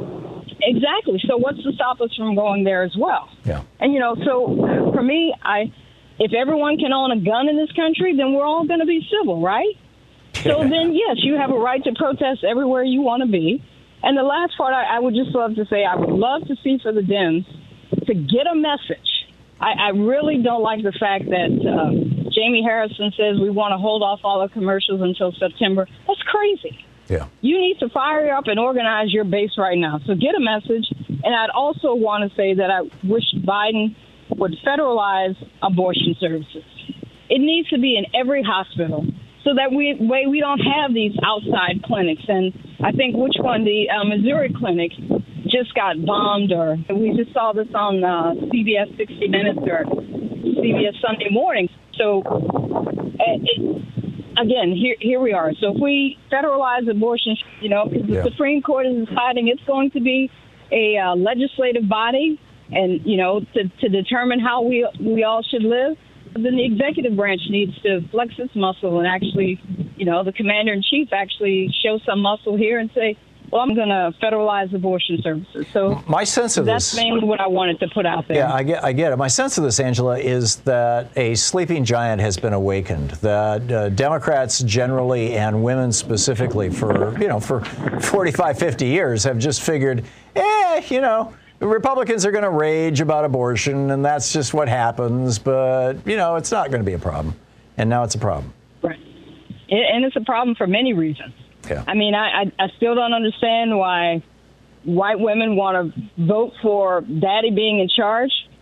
Exactly. So what's to stop us from going there as well? Yeah. And, you know, so for me, I if everyone can own a gun in this country, then we're all going to be civil, right? So then, yes, you have a right to protest everywhere you want to be. And the last part, I, I would just love to say, I would love to see for the Dems to get a message. I, I really don't like the fact that um, Jamie Harrison says we want to hold off all the commercials until September. That's crazy. Yeah. You need to fire up and organize your base right now. So get a message. And I'd also want to say that I wish Biden would federalize abortion services. It needs to be in every hospital so that we way we don't have these outside clinics. And I think which one, the uh, Missouri clinic just got bombed, or we just saw this on uh, C B S sixty minutes or C B S Sunday Morning. So uh, it, again, here here we are. So if we federalize abortion, you know, because the Yeah. Supreme Court is deciding it's going to be a uh, legislative body, and you know, to, to determine how we we all should live, then the executive branch needs to flex its muscle and actually, you know, the commander in chief actually show some muscle here and say, well, I'm going to federalize abortion services. So my sense of that's this, mainly what I wanted to put out there. Yeah, I get, I get it. My sense of this, Angela, is that a sleeping giant has been awakened. That uh, Democrats generally and women specifically, for you know, for forty-five, fifty years, have just figured, eh, you know, Republicans are going to rage about abortion, and that's just what happens. But you know, it's not going to be a problem, and now it's a problem. Right, and it's a problem for many reasons. Yeah. I mean, I, I, I still don't understand why white women want to vote for daddy being in charge.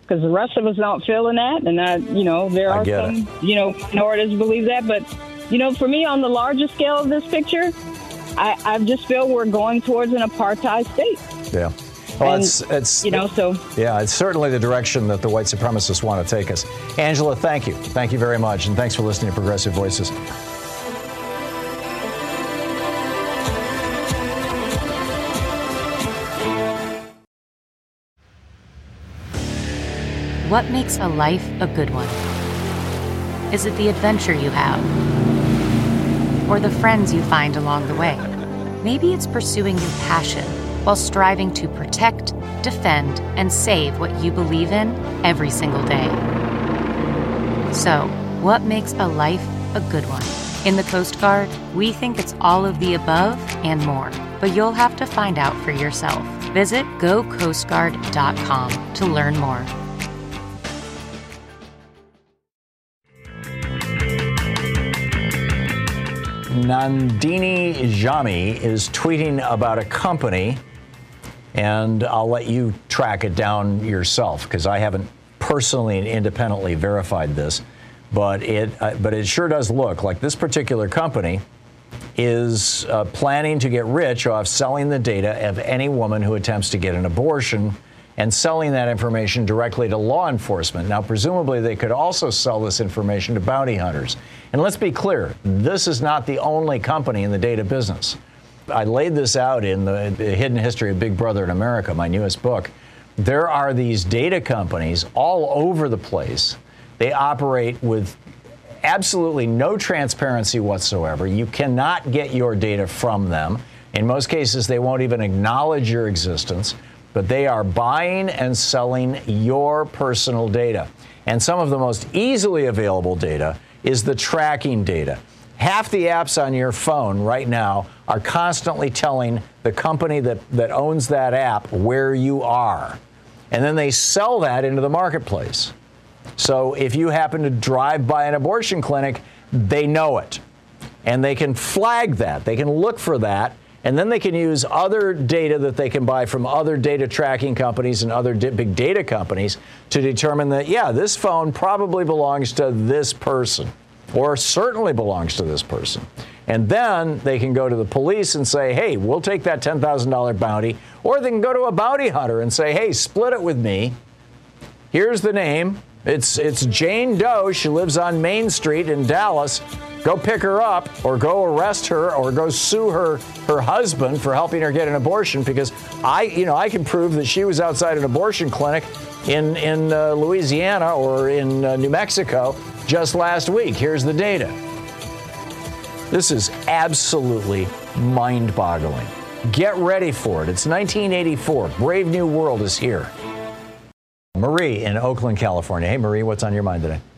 because the rest of us aren't feeling that. And, I, you know, there I are get some, it. you know, minorities who believe that. But, you know, for me, on the larger scale of this picture, I, I just feel we're going towards an apartheid state. Yeah. Well, And, it's, it's, you know, so. Yeah, it's certainly the direction that the white supremacists want to take us. Angela, thank you. Thank you very much. And thanks for listening to Progressive Voices. What makes a life a good one? Is it the adventure you have? Or the friends you find along the way? Maybe it's pursuing your passion while striving to protect, defend, and save what you believe in every single day. So, what makes a life a good one? In the Coast Guard, we think it's all of the above and more, but you'll have to find out for yourself. Visit go coast guard dot com to learn more. Nandini Jami is tweeting about a company, and I'll let you track it down yourself because I haven't personally and independently verified this, but it uh, but it sure does look like this particular company is uh, planning to get rich off selling the data of any woman who attempts to get an abortion and selling that information directly to law enforcement. Now, presumably, they could also sell this information to bounty hunters. And let's be clear, this is not the only company in the data business. I laid this out in the, the Hidden History of Big Brother in America, my newest book. There are these data companies all over the place. They operate with absolutely no transparency whatsoever. You cannot get your data from them. In most cases, they won't even acknowledge your existence. But they are buying and selling your personal data. And some of the most easily available data is the tracking data. Half the apps on your phone right now are constantly telling the company that, that owns that app where you are. And then they sell that into the marketplace. So if you happen to drive by an abortion clinic, they know it. And they can flag that. They can look for that. And then they can use other data that they can buy from other data tracking companies and other di- big data companies to determine that, yeah, this phone probably belongs to this person or certainly belongs to this person. And then they can go to the police and say, hey, we'll take that ten thousand dollars bounty. Or they can go to a bounty hunter and say, hey, split it with me. Here's the name. It's, it's Jane Doe. She lives on Main Street in Dallas. Go pick her up or go arrest her or go sue her her husband for helping her get an abortion because I, you know, I can prove that she was outside an abortion clinic in, in uh, Louisiana or in uh, New Mexico just last week. Here's the data. This is absolutely mind-boggling. Get ready for it. It's nineteen eighty-four. Brave New World is here. Marie in Oakland, California. Hey, Marie, what's on your mind today?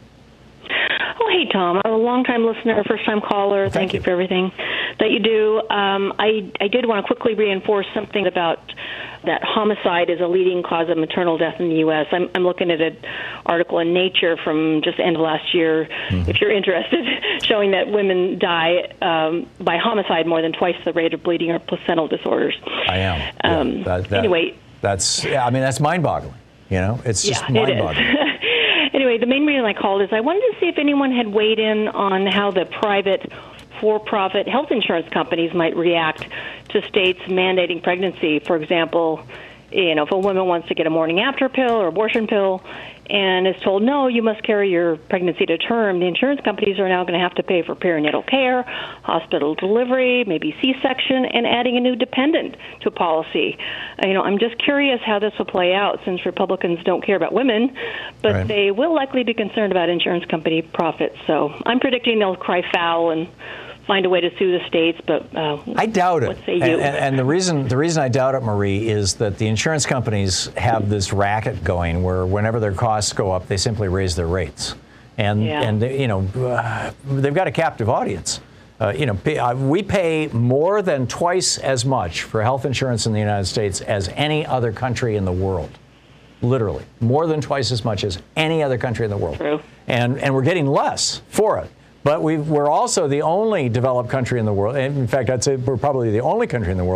Oh, hey, Tom. I'm a long-time listener, first-time caller. Thank, Thank you. you for everything that you do. Um, I, I did want to quickly reinforce something about that homicide is a leading cause of maternal death in the U S. I'm, I'm looking at an article in Nature from just the end of last year, mm-hmm. if you're interested, showing that women die um, by homicide more than twice the rate of bleeding or placental disorders. I am. Um, yeah, that, that, anyway. That's, yeah, I mean, that's mind-boggling. You know, it's just yeah, mind-boggling. It anyway, the main reason I called is I wanted to see if anyone had weighed in on how the private for-profit health insurance companies might react to states mandating pregnancy. For example, you know, if a woman wants to get a morning after pill or abortion pill and is told, no, you must carry your pregnancy to term, the insurance companies are now going to have to pay for perinatal care, hospital delivery, maybe C-section, and adding a new dependent to policy. Uh, you know, I'm just curious how this will play out since Republicans don't care about women, but right. they will likely be concerned about insurance company profits. So I'm predicting they'll cry foul and find a way to sue the states, but uh, I doubt it. What say you? And, and, and the reason the reason I doubt it, Marie, is that the insurance companies have this racket going where whenever their costs go up, they simply raise their rates, and yeah. and they, you know uh, they've got a captive audience. Uh, you know, pay, uh, we pay more than twice as much for health insurance in the United States as any other country in the world. Literally, more than twice as much as any other country in the world. True. And and we're getting less for it. But we've, we're also the only developed country in the world, and in fact, I'd say we're probably the only country in the world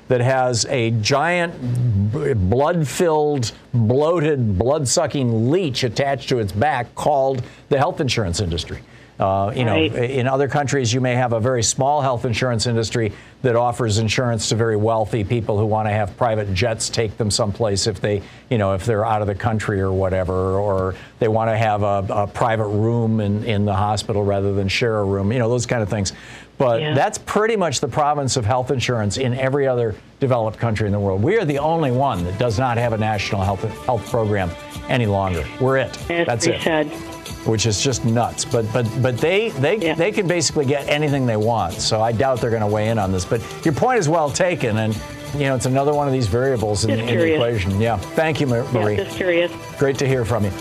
that has a giant blood-filled, bloated, blood-sucking leech attached to its back called the health insurance industry. Uh, you Right. know, in other countries, you may have a very small health insurance industry that offers insurance to very wealthy people who want to have private jets take them someplace if they, you know, if they're out of the country or whatever, or they want to have a, a private room in, in the hospital rather than share a room, you know, those kind of things. But Yeah. that's pretty much the province of health insurance in every other developed country in the world. We are the only one that does not have a national health health program any longer. We're it. As That's we it. said. Which is just nuts. But but but they they Yeah. they can basically get anything they want. So I doubt they're going to weigh in on this. But your point is well taken, and you know it's another one of these variables in, Just in the curious. equation. Yeah. Thank you, Ma- Marie. Yeah, just curious. Great to hear from you.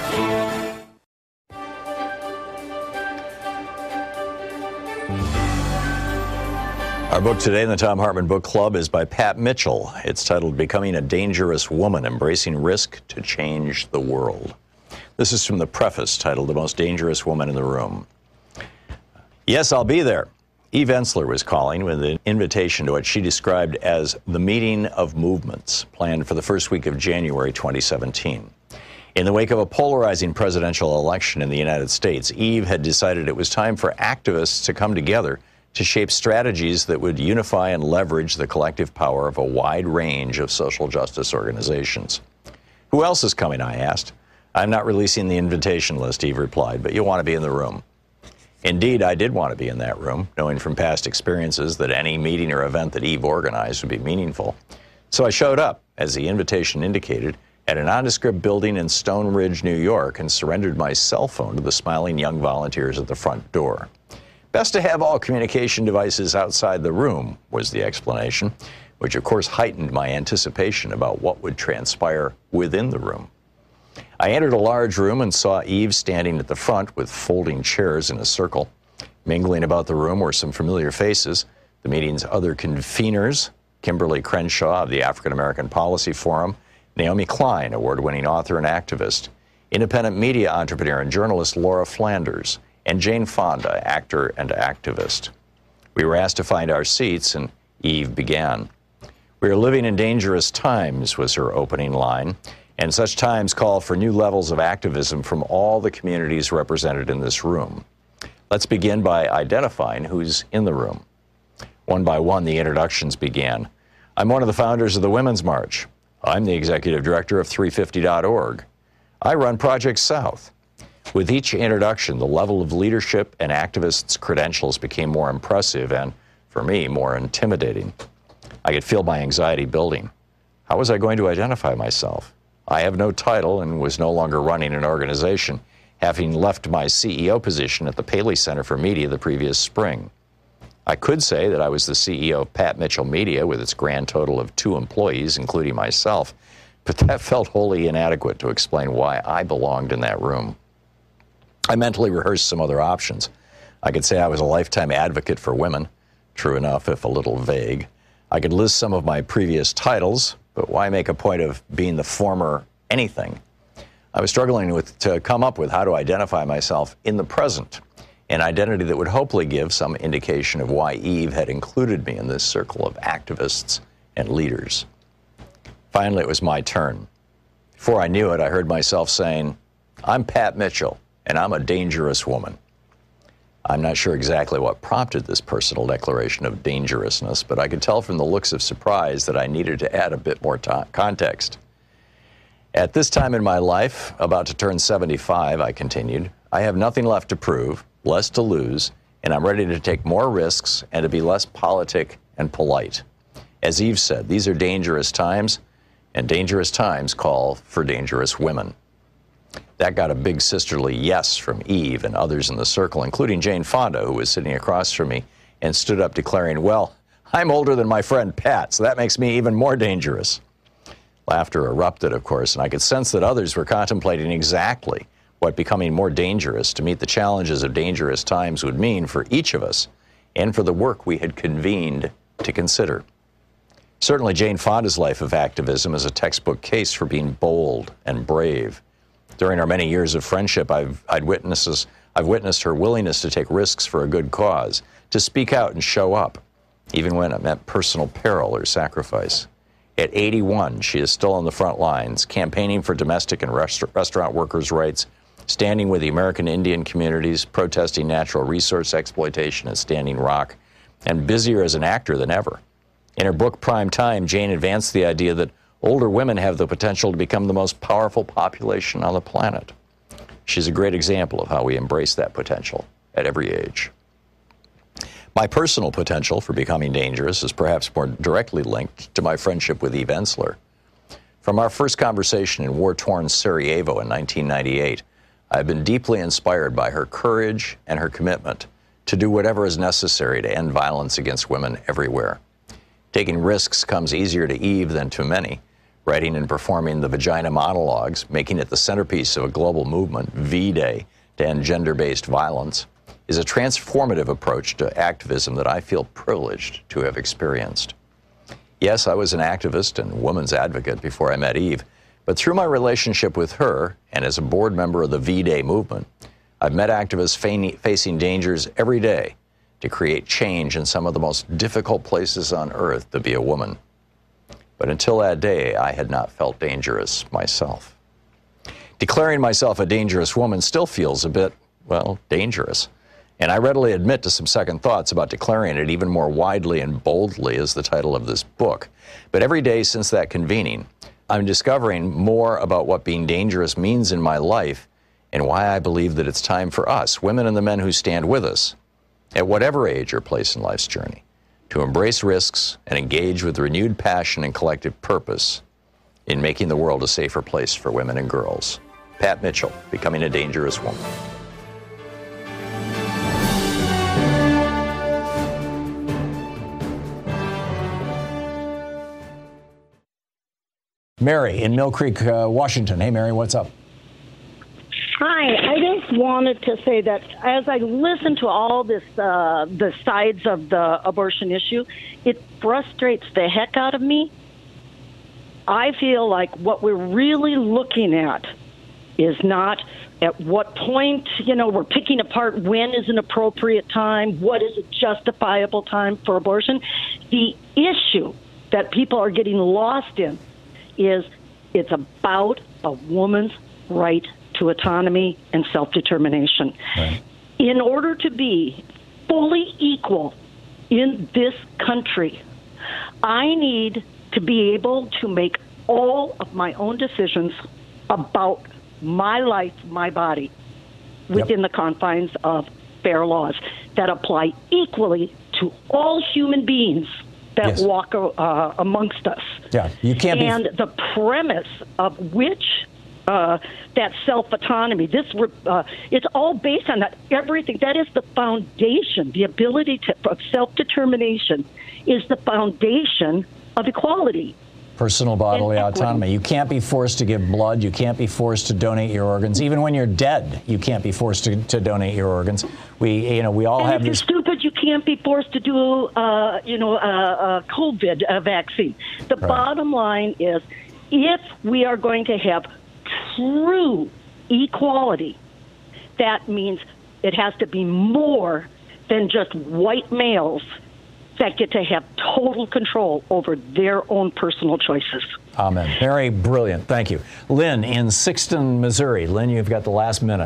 Our book today in the Thom Hartmann Book Club is by Pat Mitchell. It's titled Becoming a Dangerous Woman, Embracing Risk to Change the World. This is from the preface titled The Most Dangerous Woman in the Room. Yes, I'll be there. Eve Ensler was calling with an invitation to what she described as the meeting of movements, planned for the first week of January twenty seventeen. In the wake of a polarizing presidential election in the United States, Eve had decided it was time for activists to come together to shape strategies that would unify and leverage the collective power of a wide range of social justice organizations. Who else is coming, I asked. I'm not releasing the invitation list, Eve replied, but you'll want to be in the room. Indeed, I did want to be in that room, knowing from past experiences that any meeting or event that Eve organized would be meaningful. So I showed up, as the invitation indicated, at a nondescript building in Stone Ridge, New York, and surrendered my cell phone to the smiling young volunteers at the front door. Best to have all communication devices outside the room, was the explanation, which of course heightened my anticipation about what would transpire within the room. I entered a large room and saw Eve standing at the front with folding chairs in a circle. Mingling about the room were some familiar faces, the meeting's other conveners, Kimberly Crenshaw of the African American Policy Forum, Naomi Klein, award-winning author and activist, independent media entrepreneur and journalist Laura Flanders, and Jane Fonda, actor and activist. We were asked to find our seats, and Eve began. We are living in dangerous times, was her opening line, and such times call for new levels of activism from all the communities represented in this room. Let's begin by identifying who's in the room. One by one, the introductions began. I'm one of the founders of the Women's March. I'm the executive director of three fifty dot org. I run Project South. With each introduction, the level of leadership and activists' credentials became more impressive and, for me, more intimidating. I could feel my anxiety building. How was I going to identify myself? I have no title and was no longer running an organization, having left my C E O position at the Paley Center for Media the previous spring. I could say that I was the C E O of Pat Mitchell Media with its grand total of two employees, including myself, but that felt wholly inadequate to explain why I belonged in that room. I mentally rehearsed some other options. I could say I was a lifetime advocate for women, true enough, if a little vague. I could list some of my previous titles, but why make a point of being the former anything? I was struggling with to come up with how to identify myself in the present, an identity that would hopefully give some indication of why Eve had included me in this circle of activists and leaders. Finally, it was my turn. Before I knew it, I heard myself saying, I'm Pat Mitchell, and I'm a dangerous woman. I'm not sure exactly what prompted this personal declaration of dangerousness, but I could tell from the looks of surprise that I needed to add a bit more to- context. At this time in my life, about to turn seventy-five, I continued, I have nothing left to prove, less to lose, and I'm ready to take more risks and to be less politic and polite. As Eve said, these are dangerous times, and dangerous times call for dangerous women. That got a big sisterly yes from Eve and others in the circle, including Jane Fonda, who was sitting across from me and stood up declaring, well, I'm older than my friend Pat, so that makes me even more dangerous. Laughter erupted, of course, and I could sense that others were contemplating exactly what becoming more dangerous to meet the challenges of dangerous times would mean for each of us and for the work we had convened to consider. Certainly, Jane Fonda's life of activism is a textbook case for being bold and brave. During our many years of friendship, I've, I'd witnesses, I've witnessed her willingness to take risks for a good cause, to speak out and show up. even when it meant personal peril or sacrifice. At eighty-one, she is still on the front lines, campaigning for domestic and rest- restaurant workers' rights, standing with the American Indian communities, protesting natural resource exploitation at Standing Rock, and busier as an actor than ever. In her book, Prime Time, Jane advanced the idea that older women have the potential to become the most powerful population on the planet. She's a great example of how we embrace that potential at every age. My personal potential for becoming dangerous is perhaps more directly linked to my friendship with Eve Ensler. From our first conversation in war-torn Sarajevo in nineteen ninety-eight, I've been deeply inspired by her courage and her commitment to do whatever is necessary to end violence against women everywhere. Taking risks comes easier to Eve than to many. Writing and performing the Vagina Monologues, making it the centerpiece of a global movement, V-Day, to end gender-based violence, is a transformative approach to activism that I feel privileged to have experienced. Yes, I was an activist and woman's advocate before I met Eve, but through my relationship with her and as a board member of the V-Day movement, I've met activists fa- facing dangers every day to create change in some of the most difficult places on earth to be a woman. But until that day, I had not felt dangerous myself. Declaring myself a dangerous woman still feels a bit, well, dangerous. And I readily admit to some second thoughts about declaring it even more widely and boldly as the title of this book. But every day since that convening, I'm discovering more about what being dangerous means in my life and why I believe that it's time for us, women and the men who stand with us, at whatever age or place in life's journey, to embrace risks and engage with renewed passion and collective purpose in making the world a safer place for women and girls. Pat Mitchell, Becoming a Dangerous Woman. Mary in Mill Creek, uh, Washington. Hey, Mary, what's up? Hi, I just wanted to say that as I listen to all this, uh, the sides of the abortion issue, it frustrates the heck out of me. I feel like what we're really looking at is not at what point, you know, we're picking apart when is an appropriate time, what is a justifiable time for abortion. The issue that people are getting lost in is it's about a woman's right to autonomy and self-determination. Right. In order to be fully equal in this country, I need to be able to make all of my own decisions about my life, my body, within yep. the confines of fair laws that apply equally to all human beings that yes. walk uh, amongst us. Yeah, you can't and be... the premise of which uh, that self-autonomy, this uh, it's all based on that. Everything that is the foundation. The ability to of self-determination is the foundation of equality. Personal bodily autonomy. You can't be forced to give blood. You can't be forced to donate your organs. Even when you're dead, you can't be forced to, to donate your organs. We, you know, we all and have if these. You're stupid. You can't be forced to do, uh, you know, a, a COVID uh, vaccine. The right. bottom line is, if we are going to have true equality, that means it has to be more than just white males that get to have total control over their own personal choices. Amen. Very brilliant. Thank you. Lynn in Sixton, Missouri. Lynn, you've got the last minute.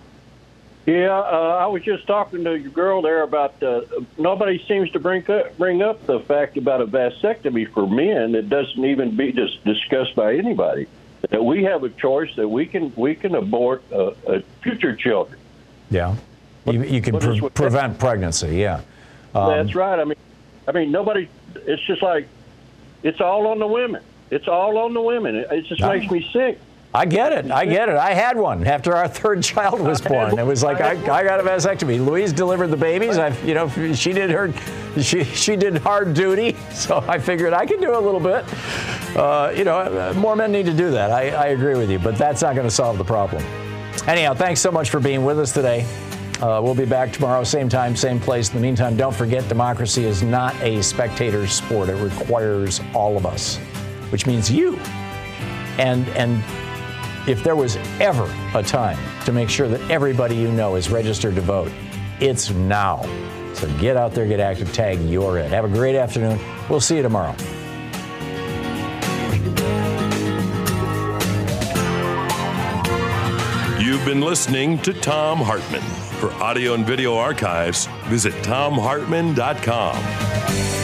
Yeah, uh, I was just talking to your girl there about uh, nobody seems to bring up, bring up the fact about a vasectomy for men. It doesn't even be just discussed by anybody. That we have a choice that we can we can abort uh, uh, future children. Yeah, you, you can pre- prevent pregnancy. Yeah, um, that's right. I mean, I mean nobody. It's just like it's all on the women. It's all on the women. It, it just no. makes me sick. I get it. I get it. I had one after our third child was born. It was like I, I got a vasectomy. Louise delivered the babies. I, you know, she did her, she she did hard duty. So I figured I could do a little bit. Uh, you know, more men need to do that. I, I agree with you, but that's not going to solve the problem. Anyhow, thanks so much for being with us today. Uh, we'll be back tomorrow, same time, same place. In the meantime, don't forget, democracy is not a spectator sport. It requires all of us, which means you. And and. If there was ever a time to make sure that everybody you know is registered to vote, it's now. So get out there, get active, tag your ed. Have a great afternoon. We'll see you tomorrow. You've been listening to Thom Hartmann. For audio and video archives, visit thom hartmann dot com.